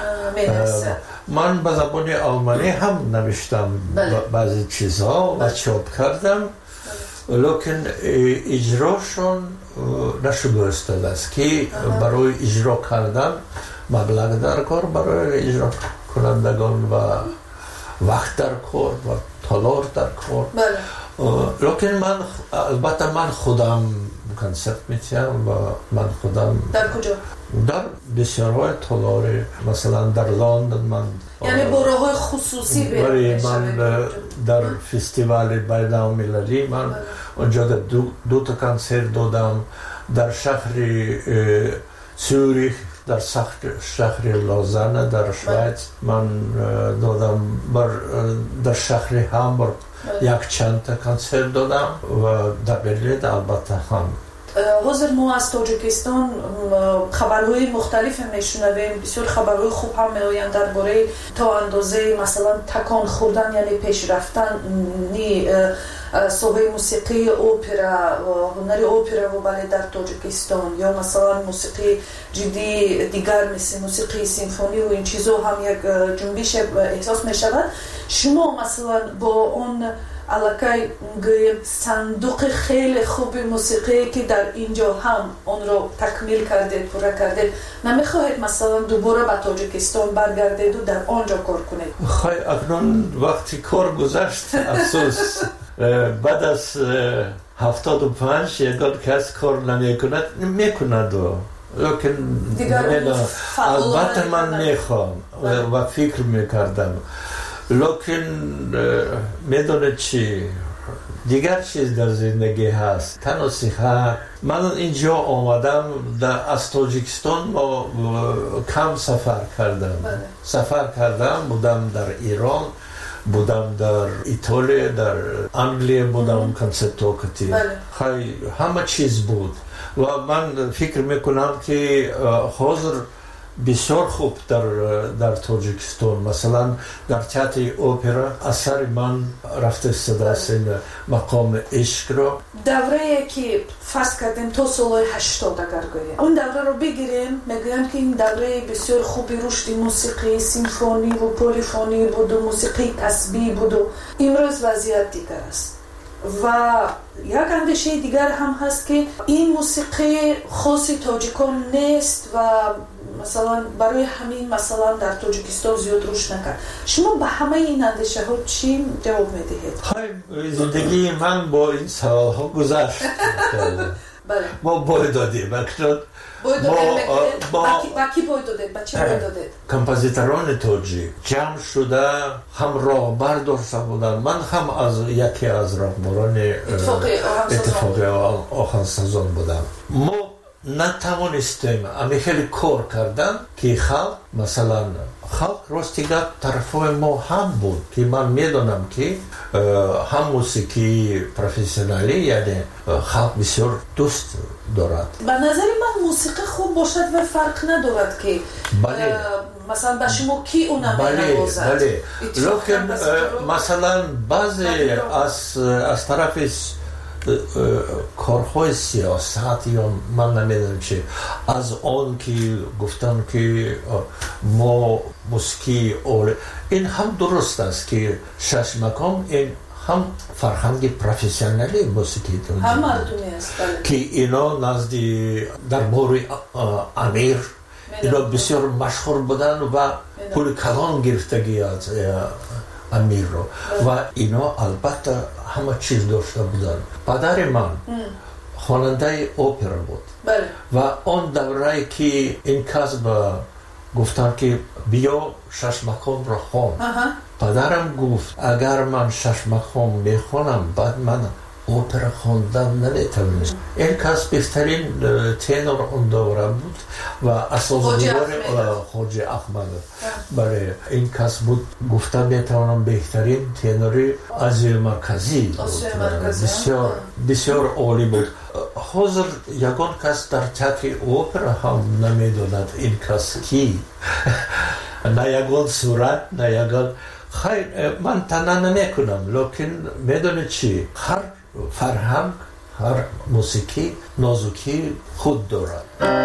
من به زبان آلمانی هم نوشتم بعضی چیزها و چاپ کردم، لیکن اجراشون نشده است که برای اجرا کردن مبلغ در کار برای اجرا کنندگان و وقت در کار و تالار در کار. لیکن من البته من خودم کنسرت میتیم و من خودم در کجا؟ در بسیارهای تالار، مثلا در لندن من یعنی برای خصوصی من در فستیوال بین‌المللی من اونجا دو تا کنسرت دادم، در شهر زوریخ، در شهر لوزان در شویتز من دادم، در شهر هامبورگ یک چند تا کنسرت دادم و در برلین البته هم. حاضر ما از تاجیکستان خبرهای مختلف میشنویم، بسیار خبرهای خوب هم میآیند درباره تا اندازه مثلا تکان خوردن یعنی پیش رفتن صحبه موسیقی اپرا، هنر اپرا و بالت در تاجیکستان، یا مثلا موسیقی جدی دیگر مثل موسیقی سیمفونی و این چیزا هم یک جنبش احساس می شود. شما مثلا با اون علاقه صندوق خیلی خوب موسیقی که در اینجا هم اون رو تکمیل کردید، پورا کردید، نمیخواهید مثلا دوباره به تاجیکستان برگردید و در آنجا کار کنید؟ خیلی اکنون وقتی کار گذشت افسوس. بعد از 75 یکان کس کار نمیکند لیکن البته من میخوام و فکر میکردم، لیکن میدونید چی دیگر چیز در زندگی هست، تنها صحت. من اینجا آمدم از تاجیکستان کم سفر کردم، بودم در ایران، بودم در ایتالیا، در انگلیه بودم، کنسرت کتی، همه چیز بود و من فکر میکنم که حاضر بسیار خوب در تاجیکستان، مثلا در تئاتر اپرا اثر من رفته است مقام عشق رو. دوره که فرض کردیم تا سال 80 اگر گوییم اون دوره رو بگیریم، میگویم که این دوره بسیار خوبی رشد موسیقی سیمفونی و پلیفونی بود و موسیقی تسبیح بود و امروز وضعیت دیگر است و یک اندیشه دیگر هم هست که این موسیقی خاص تاجیکان نیست و مثلا برای همین مثلا در تاجیکستان زیاد رشد نکرد. شما به همه این اندیشه ها چی جواب میدهید؟ زندگی من با این سوال ها گذشت. ما باید دادیم با کی باید دادید؟ با چی باید دادید؟ کمپوزیتوران تاجیک جمع شده هم راهبر داشته بودن، من هم از یکی از راهبران اتفاقی آهنگسازان بودم. ما نتوانستیم خیلی کار کردن که خلق مثلا راستی گپ طرفای ما هم بود که من میدونم که هم موسیقی پروفسیونالی یعنی خلق بسیار دوست دارد. به نظر من موسیقی خوب باشد و فرق ندارد که مثلا به شما کی اونم نوازد. لیکن مثلا بعضی از طرف کارهای سیاست یا من نمیدونم چی از آن که گفتن که ما موسیقی این هم درست است که شش مقام این هم فرهنگ پروفسیونالی موسیقی هم مردمی است که اینا نزدی در بور امیر اینا بسیار مشهور بودن و پول کلان گرفتگی از امیر رو و اینا البته همه چیز داشته بودن. پدر من خواننده اپرا بود و آن دوره که این کسب گفتن که بیا شش مقام را خوان. پدرم گفت اگر من شش مقام میخوانم بعد من اپرا خواندن نمیتونم. این کس بهترین تنور اون دوره بود و اساسنگار خواجه احمد برای این کس بود. گفتم میتونم بهترین تنوری آسیا مرکزی بود. بسیار بسیار عالی بود. حاضر یگان کس در تئاتر اپرا هم نمیدوند این کس کی نه یگان صورت نه یگان خیر من تنها نمیکنم لیکن میدونی چی هر فرهنگ هر موسیقی نازکی خود دارد.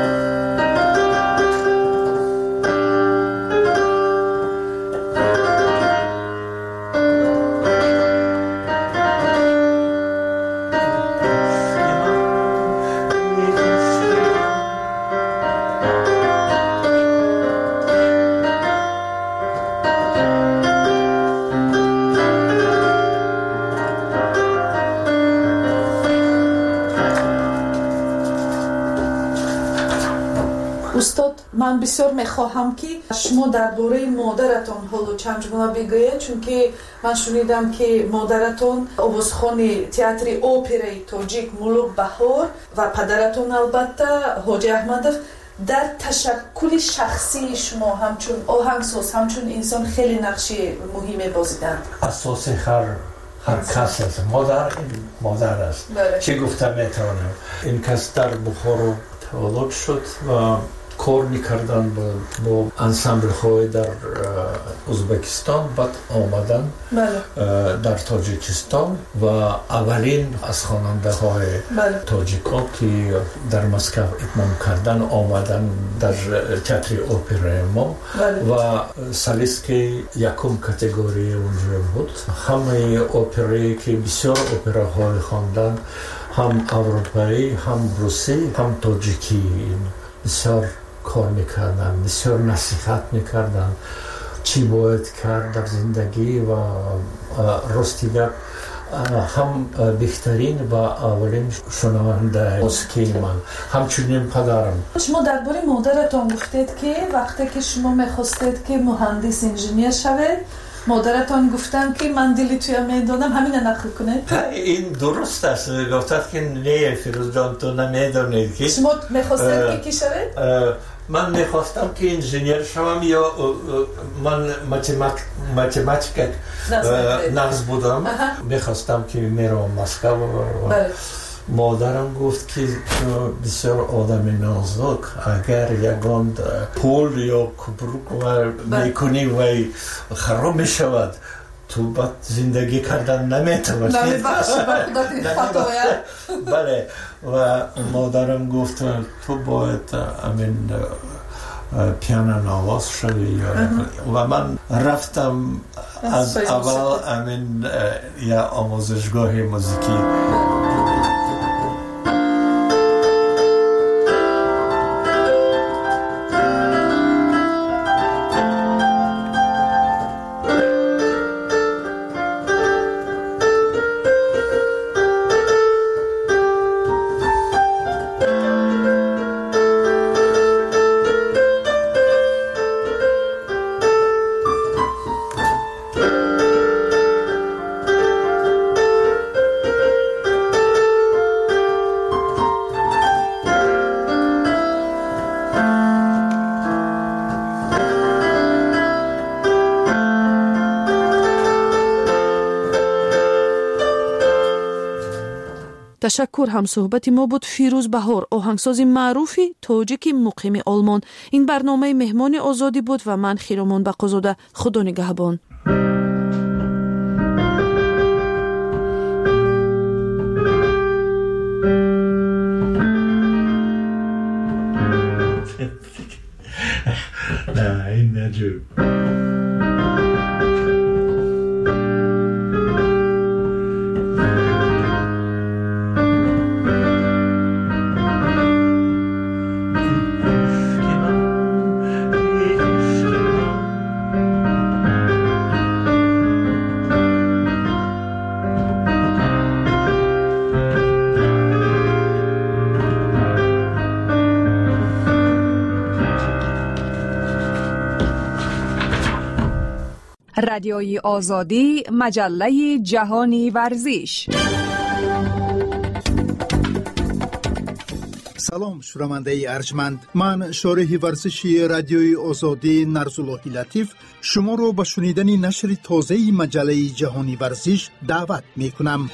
استاد من بسیار میخواهم که شما درباره مادرتان حالا چندگونه بگویید چون که من شنیدم که مادرتان آوازخوان تئاتر اپرای تاجیک ملوک بهار و پدرتان البته حاجی احمدов در تشکل شخصی شما همچون آهنگساز همچون انسان خیلی نقش مهمی بازیدند. اساس هر کس است. مادر است. چه گفتم میتونم این کس در بخارا تولد شد و کار میکردن با انسامبل های در ازبکستان بعد آمدن در تاجیکستان و اولین از خواننده های تاجیکان که در مسکو اتمام کردن آمدن در تئاتر اپرای ما و سالیست که یکم کاتگوری اونجا بود. همه اپرایی که بسیار اپراهای خواندن هم اروپایی هم روسی هم تاجیکی بسیار کار میکردن بسیار نصیحت میکردن چی باید کرد در زندگی و راستی هم بهترین و اولین شنونده موسیقی من همچنین پدرم. شما درباره مادرتان گفتید که وقتی که شما میخواستید که مهندس انجینیر شوید مادرتان گفتن که من دلی توی میدونم همین نقل کنید. این درست است. گفتند که نه فیروز جان تو نمیدونید که شما میخواستید که کی شوید؟ من میخواستم که انجینیر شوم یا من ماتماتیک نقص بودم. میخواستم که میرم مسکو. مادرم گفت که بسیار آدم نازک اگر یگان پول یا کبروک میکنی و خراب میشود تو بعد زندگی کردن نمیتونی. بله و مادرم گفت تو باید امین پیانو نواز شوی و من رفتم از اول امین یا آموزشگاه موسیقی. تشکر. هم صحبت ما بود فیروز بهار آهنگساز معروفی تاجیک مقیم آلمان. این برنامه مهمان آزادی بود و من خیرامان بقازاده. خدا نگهبان. نه این نجوب. رادیوی آزادی، مجله جهانی ورزش. سلام شنونده ارجمند، من شارح ورزشی رادیوی آزادی نرزاللهی لطیف شما رو به شنیدن نشر تازه مجله جهانی ورزش دعوت می کنم.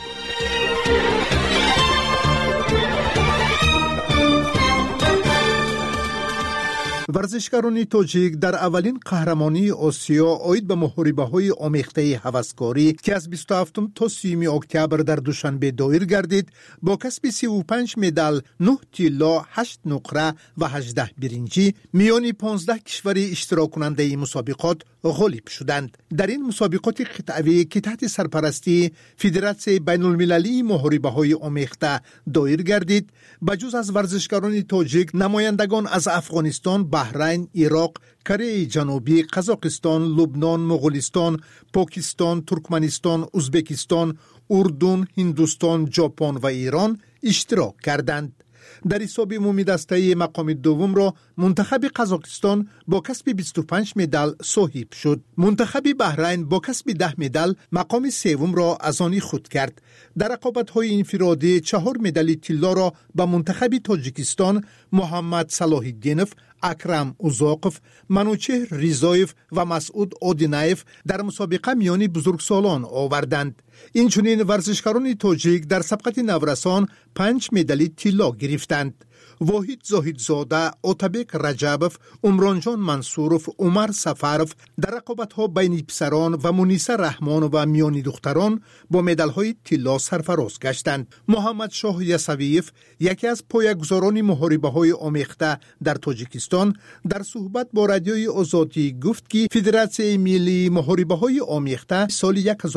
ورزشکاران تاجیک در اولین قهرمانی آسیا عاید به محاربه‌های آمیخته هوسکاری که از 27 تا 30 اکتبر در دوشنبه دایر گردید با کسب 35 مدال، 9 طلا، 8 نقره و 18 برنجی میان 15 کشور اشتراک کننده این مسابقات غالب شدند. در این مسابقات قطعی که تحت سرپرستی فدراسیون بین المللی محاربه‌های آمیخته دایر گردید، بجز از ورزشکاران تاجیک نمایندگان از افغانستان، بحرین، عراق، کره جنوبی، قزاقستان، لبنان، مغولستان، پاکستان، ترکمنستان، ازبکستان، اردن، هندوستان، ژاپن و ایران اشتراک کردند. در حساب عمومی دسته مقام دوم را منتخب قزاقستان با کسب 25 مدال صاحب شد. منتخب بحرین با کسب 10 مدال مقام سوم را از آن خود کرد. در رقابت‌های انفرادی 4 مدال طلا را به منتخب تاجیکستان محمد صلاح الدینов، اکرم اوزاقف، منوچهر ریزایف و مسعود آدینایف در مسابقه میان بزرگسالان آوردند. اینچنین ورزشکاران تاجیک در سبقت نورسان 5 مدال طلا گرفتند. واحد زاهدزاده، آتابک رجبف، عمرانجان منصورف، عمر سفرف در رقابت‌ها بین پسران و منیسه رحمان و میانی دختران با مدال‌های طلا سرفراز گشتند. محمد شاه یسویف، یکی از پایه‌گذاران محاربه‌های آمیخته در تاجیکستان، در صحبت با رادیوی آزادی گفت که فدراسیون ملی محاربه‌های آمیخته سال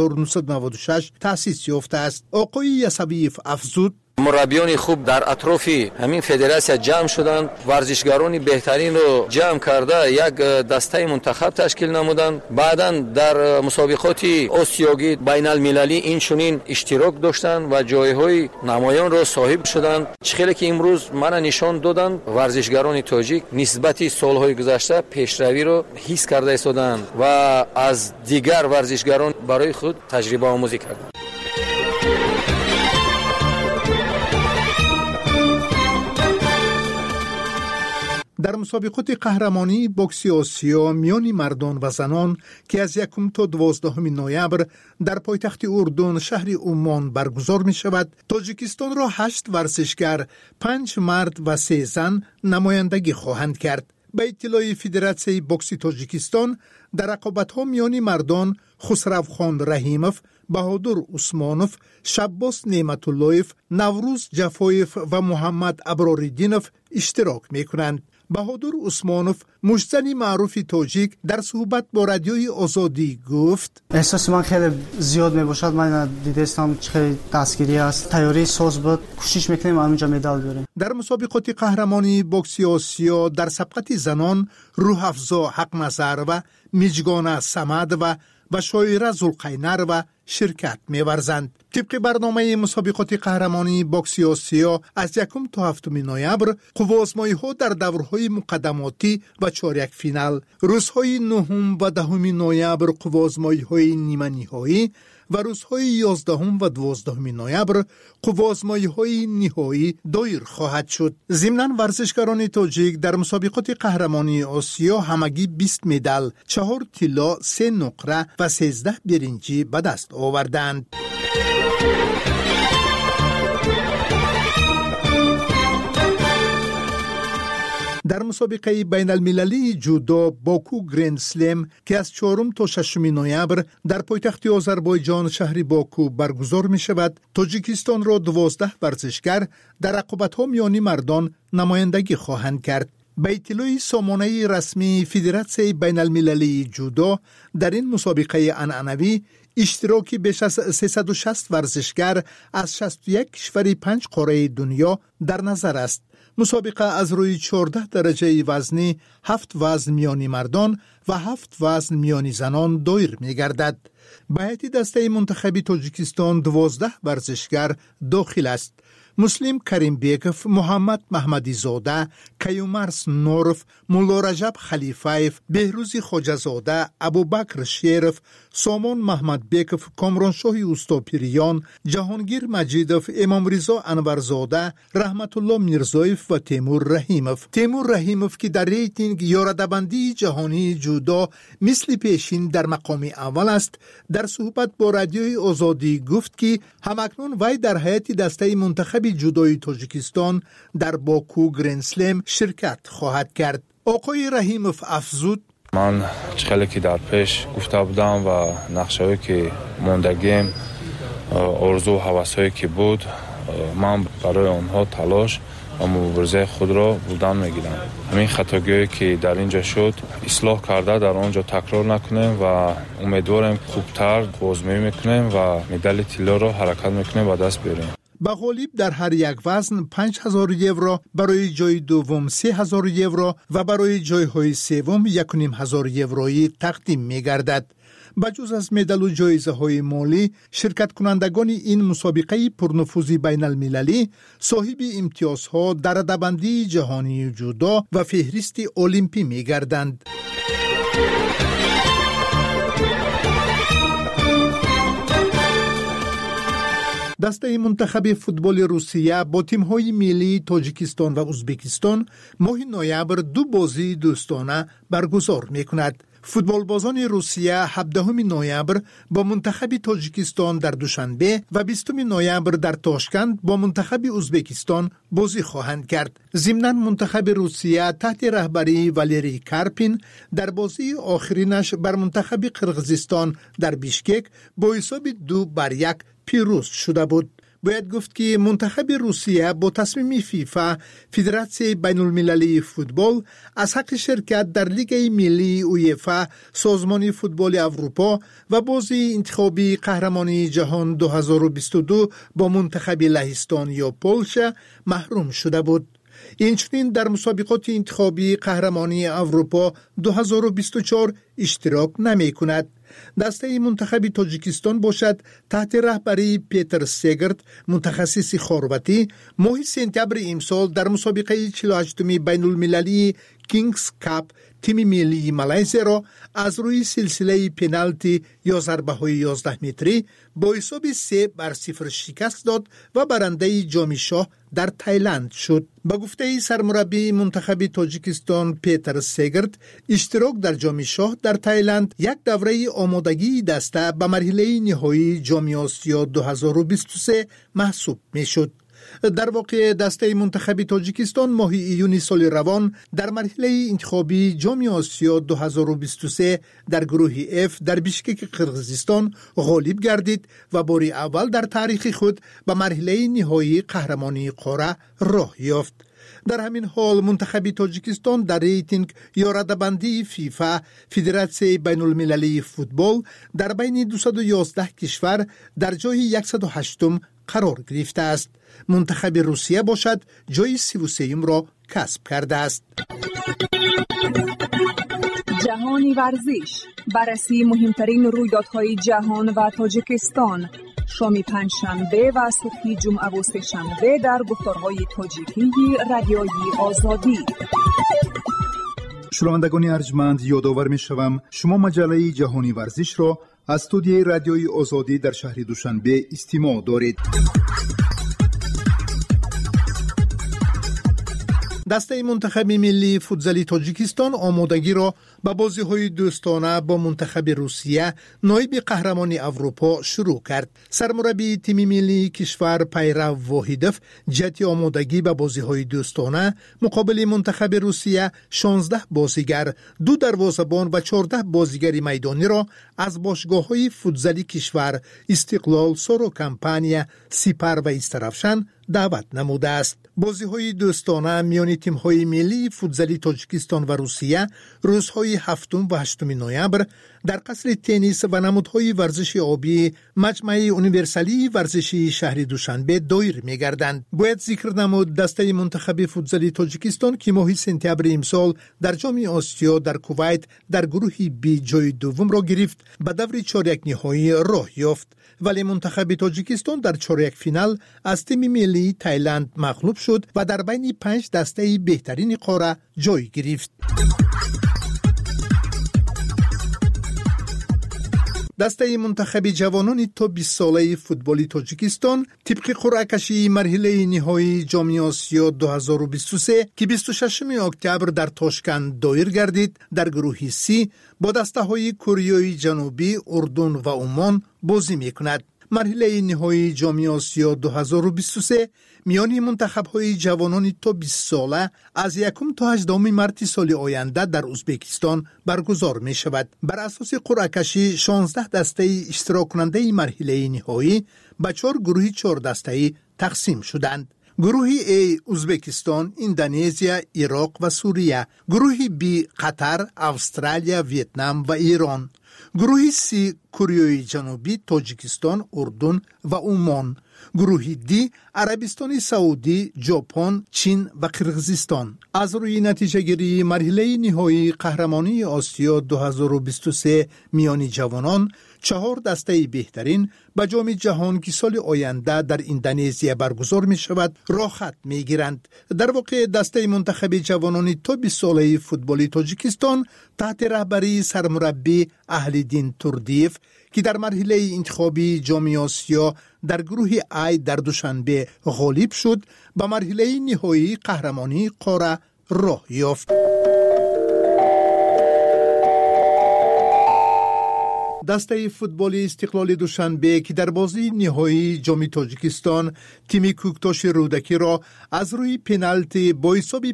1996 تأسیس یافته است. آقای یسویف افزود: مربیان خوب در اطراف همین فدراسیون جمع شدند، ورزشکاران بهترین رو جمع کرده یک دسته منتخب تشکیل نمودند. بعداً در مسابقات آسیایی بین المللی این چنین اشتراک داشتند و جایهای نمایان را صاحب شدند. چخیلی که امروز من نشان دادند ورزشکاران تاجیک نسبت سالهای گذشته پیشروی را حس کرده ایستادند و از دیگر ورزشکاران برای خود تجربه آموزی کردند. در مسابقات قهرمانی بوکس آسیا میان مردان و زنان که از 1 تا 12 نوامبر در پایتخت اردن شهر عمان برگزار می شود، تاجیکستان را 8 ورزشکار، 5 مرد و 3 زن نمایندگی خواهند کرد. به اطلاع فدراسیون بوکس تاجیکستان، در رقابت‌ها میان مردان خسروخان رحیمов، بهادر عثمانov، شباس نعمت اللهیف، نوروز جفایف و محمد ابراردینov اشتراک می کنند. بهادر عثمانov، مجزن معروف تاجیک، در صحبت با رادیوی آزادی گفت: احساس من خیلی زیاد می باشد. من دیدستم خیلی دستگیری است، تیاری ساز بود، کوشش میکنیم اونجا مدال بیاریم. در مسابقات قهرمانی بوکس آسیا در سبقت زنان روحافزا حق نظر و میجگانه سمد و شاعره زلقینر و شرکت می‌ورزند. طبق برنامه مسابقات قهرمانی بوکس آسیا از 1 تا 7 نوامبر قوازمایی‌ها در دورهای مقدماتی و چهارک فینال، روزهای 9 و 10 نوامبر قوازمایی‌های نیمه نهایی و روزهای 11 و 12 نوامبر قوازمایی‌های نهایی دایر خواهد شد. ضمناً ورزشکاران تاجیک در مسابقات قهرمانی آسیا همگی 20 مدال، 4 طلا، 3 نقره و 13 برنجی به دست آوردند. در مسابقه بین المللی جودو باکو گرند سلم که از 4 تا 6 نوامبر در پایتخت آذربایجان شهر باکو برگزار می شود، تاجیکستان را 12 ورزشکار در رقابت‌ها میان مردان نمایندگی خواهند کرد. به اطلاع سامانه رسمی فدراسیون بین المللی جودو در این مسابقه عنعنوی اشتراکی بیش از 360 ورزشگر از 61 کشور 5 قاره دنیا در نظر است. مسابقه از روی 14 درجه وزنی 7 وزن میانی مردان و 7 وزن میانی زنان دایر می گردد. به هیئت دسته منتخبی تاجیکستان 12 ورزشگر داخل است. مسلم کریم بیکف، محمد محمدی زاده، کیومرس نورف، مولا رجب خلیفایف، بهروزی خوجزاده، ابوبکر شیرف، سامان محمد بیکف، کامرانشاه اوستاپیریان، جهانگیر مجیدف، امام رضا انورزاده، رحمت الله میرزایف و تیمور رحیموف که در ریتینگ یاردبندی جهانی جودو مثل پیشین در مقام اول است، در صحبت با رادیوی آزادی گفت که همکنون وی در هیئت دسته منتخب جودوی تاجیکستان در باکو گرندسلم شرکت خواهد کرد. آقای رحیموف افزود: من خیلی که در پیش گفته بودم و نقشه‌ای که موندگیم، آرزو و هوس‌هایی که بود، من برای آنها تلاش و مبارزه خود را بودن میگیرم. همین خطاگیری که در اینجا شد اصلاح کرده در آنجا تکرار نکنیم و امیدوارم خوبتر بازجویی میکنیم و مدال طلا را حرکت میکنیم و دست بیاریم. به غالب در هر یک وزن 5000 یورو، برای جای دوم 3000 یورو و برای جایهای سوم 1500 یورویی تقدیم می گردد. بجز از مدال و جایزه های مالی، شرکت کنندگان این مسابقه پرنفوذی بین المللی صاحب امتیازها در رده‌بندی جهانی جودو و فهرست المپی می گردند. دسته منتخب فوتبال روسیه با تیم‌های ملی تاجیکستان و ازبکستان ماه نوامبر 2 بازی دوستانه برگزار می‌کند. فوتبالبازان روسیه 17 نوامبر با منتخب تاجیکستان در دوشنبه و 20 نوامبر در تاشکند با منتخب ازبکستان بازی خواهند کرد. ضمناً منتخب روسیه تحت رهبری والری کارپین در بازی آخرینش بر منتخب قرقیزستان در بیشکک با حساب 2-1 پیروز شده بود. باید گفت که منتخب روسیه با تصمیم فیفا، فدراسیون بین المللی فوتبال، از حق شرکت در لیگ ملی اویفا، سازمان فوتبال اروپا و بازی انتخابی قهرمانی جهان 2022 با منتخب لهستان یا پولشا محروم شده بود. اینچنین در مسابقات انتخابی قهرمانی اروپا 2024 اشتراک نمی کند. دسته منتخب تاجیکستان باشد تحت رهبری پیتر سگرت، متخصص خارواتی، ماه سپتامبر امسال در مسابقه 48 بین المللی کینگز کاپ تیم ملی مالزی را از روی سلسله پنالتی یا ضربه‌های 11 متری با حساب 3-0 شکست داد و برنده جام شاه در تایلند شد. با گفته سرمربی منتخب تاجیکستان پیتر سگرت، اشتراک در جام شاه در تایلند یک دوره آمادگی دسته به مرحله نهایی جام آسیا 2023 محسوب می شد. در واقع دسته منتخب تاجیکستان ماه ایون سال روان در مرحله انتخابی جام آسیا 2023 در گروه F در بیشکک قرقیزستان غالب گردید و بار اول در تاریخ خود به مرحله نهایی قهرمانی قاره راه یافت. در همین حال منتخب تاجیکستان در ریتینگ یا رده‌بندی فیفا، فدراسیون بین المللی فوتبال، در بین 211 کشور در جای 108م قرار گرفته است. منتخب روسیه باشد جای 33 را کسب کرده است. جهانی ورزش، بررسی مهمترین رویدادهای جهان و تاجیکستان، شام پنجشنبه و صبح جمعه و سه‌شنبه در گفتارهای تاجیکی رادیوی آزادی. شنوندگان ارجمند، یادآور می‌شوم شما مجله جهانی ورزش را از استودیوی رادیوی آزادی در شهر دوشنبه استماع دارید. دسته منتخب ملی فوتزالی تاجیکستان آمادگی را به بازی‌های دوستانه با منتخب روسیه نایب قهرمان اروپا شروع کرد. سرمربی تیم ملی کشور پیرو واحدوف جهت آمادگی به بازی‌های دوستانه مقابل منتخب روسیه 16 بازیگر، 2 دروازه‌بان و 14 بازیگر میدانی را از باشگاه‌های فوتزالی کشور استقلال، سورو کمپانیا، سپر و استرافشان دعوت نموده است. بازی‌های دوستانه میان تیم‌های ملی فوتزالی تاجیکستان و روسیه روزهای 7 و 8 نوامبر در قصر تنیس و نمودهای ورزش آبی مجمع یونیورسالی ورزشی شهر دوشنبه دایر می‌گردند. باید ذکر نمود دسته منتخب فوتزالی تاجیکستان که ماه سپتامبر امسال در جام آسیا در کویت در گروه بی جای دوم را گرفت به دور چهارک نهایی راه یافت، ولی منتخب تاجیکستان در چهارک فینال از تیم ملی تایلند مغلوب شد و در بین 5 دسته بهترین قاره جای گرفت. دسته منتخب جوانان تا 20 ساله فوتبالی تاجیکستان طبق قرعه کشی مرحله نهایی جام آسیا 2023 که 26 اکتبر در تاشکند دایر گردید در گروه سی با دسته های کره جنوبی، اردن و عمان بازی میکند. مرحله نهایی جام آسیا 2023 میان منتخب‌های جوانان تا 20 ساله از 1 تا 18 مارس سال آینده در ازبکستان برگزار می شود. بر اساس قرعه کشی 16 دسته اشتراک کننده مرحله نهایی به 4 گروه 4 دسته تقسیم شدند. گروه A ازبکستان، اندونزیا، عراق و سوریه. گروه B قطر، استرالیا، ویتنام و ایران. گروه C کره جنوبی، تاجیکستان، اردن و عمان. گروه دی عربستان سعودی، ژاپن، چین و قرقیزستان. از روی نتیجه گیری مرحله نهایی قهرمانی آسیا 2023 میان جوانان 4 دسته بهترین به جام جهان که سال آینده در اندونزیا برگزار می شود راه خط می گیرند. در واقع دسته منتخب جوانان تا 20 ساله فوتبالی تاجیکستان تحت رهبری سرمربی اهل‌دین توردیف که در مرحله انتخابی جام آسیا در گروه ای در دوشنبه غالب شد به مرحله نهایی قهرمانی قاره راه یافت. دسته فوتبالی استقلال دوشنبه که در بازی نهایی جام تاجیکستان تیم کوکتاش رودکی را از روی پنالتی با حساب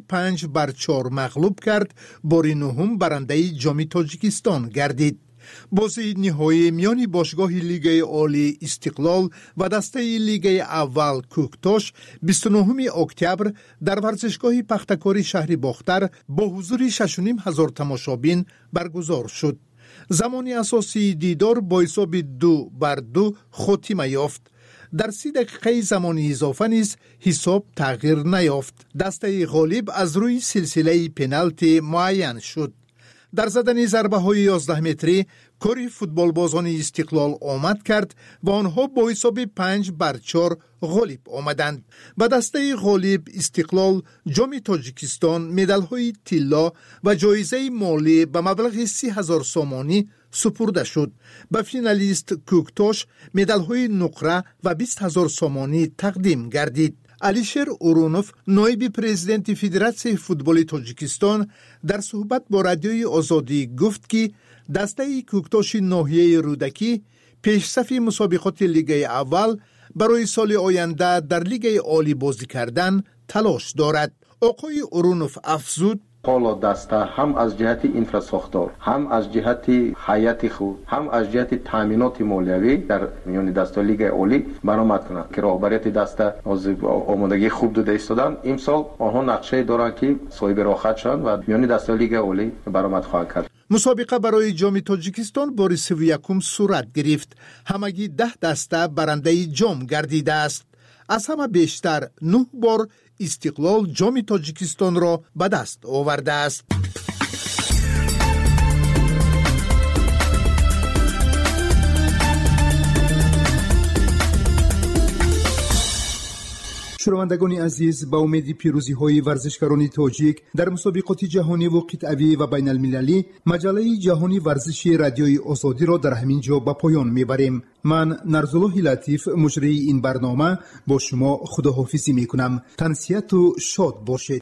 5-4 مغلوب کرد، بار نهم برنده جام تاجیکستان گردید. بازی نهایی میان باشگاه لیگ عالی استقلال و دسته لیگ اول کوکتاش 29 اکتبر در ورزشگاه پختکاری شهر باختر با حضور 6,500 تماشابین برگزار شد. زمان اساسی دیدار با حساب 2-2 خاتمه یافت. در 30 دقیقه زمان اضافه نیز حساب تغییر نیافت. دسته غالب از روی سلسله پنالتی معین شد. در زدن ضربه های 11 متری کاری فوتبال بازان استقلال آمد کرد و آنها با حساب 5-4 غالب آمدند. به دسته غالب استقلال جام تاجیکستان مدال های طلا و جایزه مالی به مبلغ 30,000 سومانی سپرده شد. به فینالیست کوکتاش مدال های نقره و 20,000 سومانی تقدیم گردید. علیشیر اورونوف نایب پرزیدنت فدراسیون فوتبال تاجیکستان در صحبت با رادیوی آزادی گفت که دسته کوکتاش ناحیه رودکی پیشصف مسابقات لیگ اول برای سال آینده در لیگ عالی بازی کردن تلاش دارد. آقای اورونوف افزود حالا دسته هم از جهت اینفراساختار، هم از جهت هیئت خود، هم از جهت تامینات مالیوی در میان دسته لیگ عالی برآمد کنند که رهبریت دسته از آمادگی خوب داده ایستادند. امسال آنها نقشه دارند که صاحب راحت شوند و میان دسته لیگ عالی برآمد خواهند کرد. مسابقه برای جام تاجیکستان بار 31 صورت گرفت. همگی 10 دسته برنده جام گردیده است. از همه بیشتر 9 بار استقلال جام تاجیکستان را به دست آورده است. شنوندگان عزیز، با امید پیروزی های ورزشکاران تاجیک در مسابقات جهانی و قطعی و بین المللی، مجله جهانی ورزشی رادیوی آزادی را در همین جا به پایان میبریم. من نرزالله لطیف مجری این برنامه با شما خداحافظی میکنم. تنسیت و شاد باشید.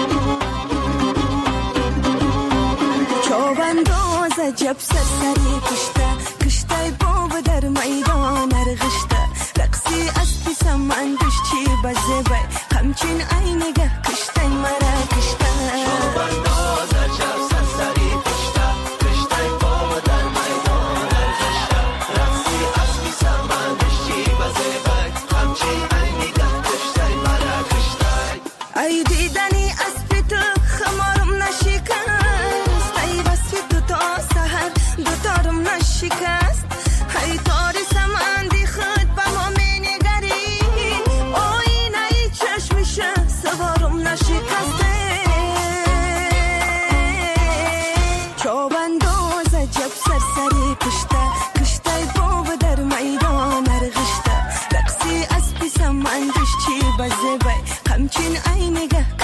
چوبنداز جب سرسری کشته باب در میدان ارغشته رقصی اسبی سمندش چی بزبه همچین عینگه کشته مرا کشته چوبنداز جب سرسری کشته باب در میدان ارغشته رقصی اسبی سمندش چی بزبه همچین عینگه کشته عجب سرسری کشته باب در میدان ارغشته رقصی اسبی سمندش چی بزه بای همچین عینگه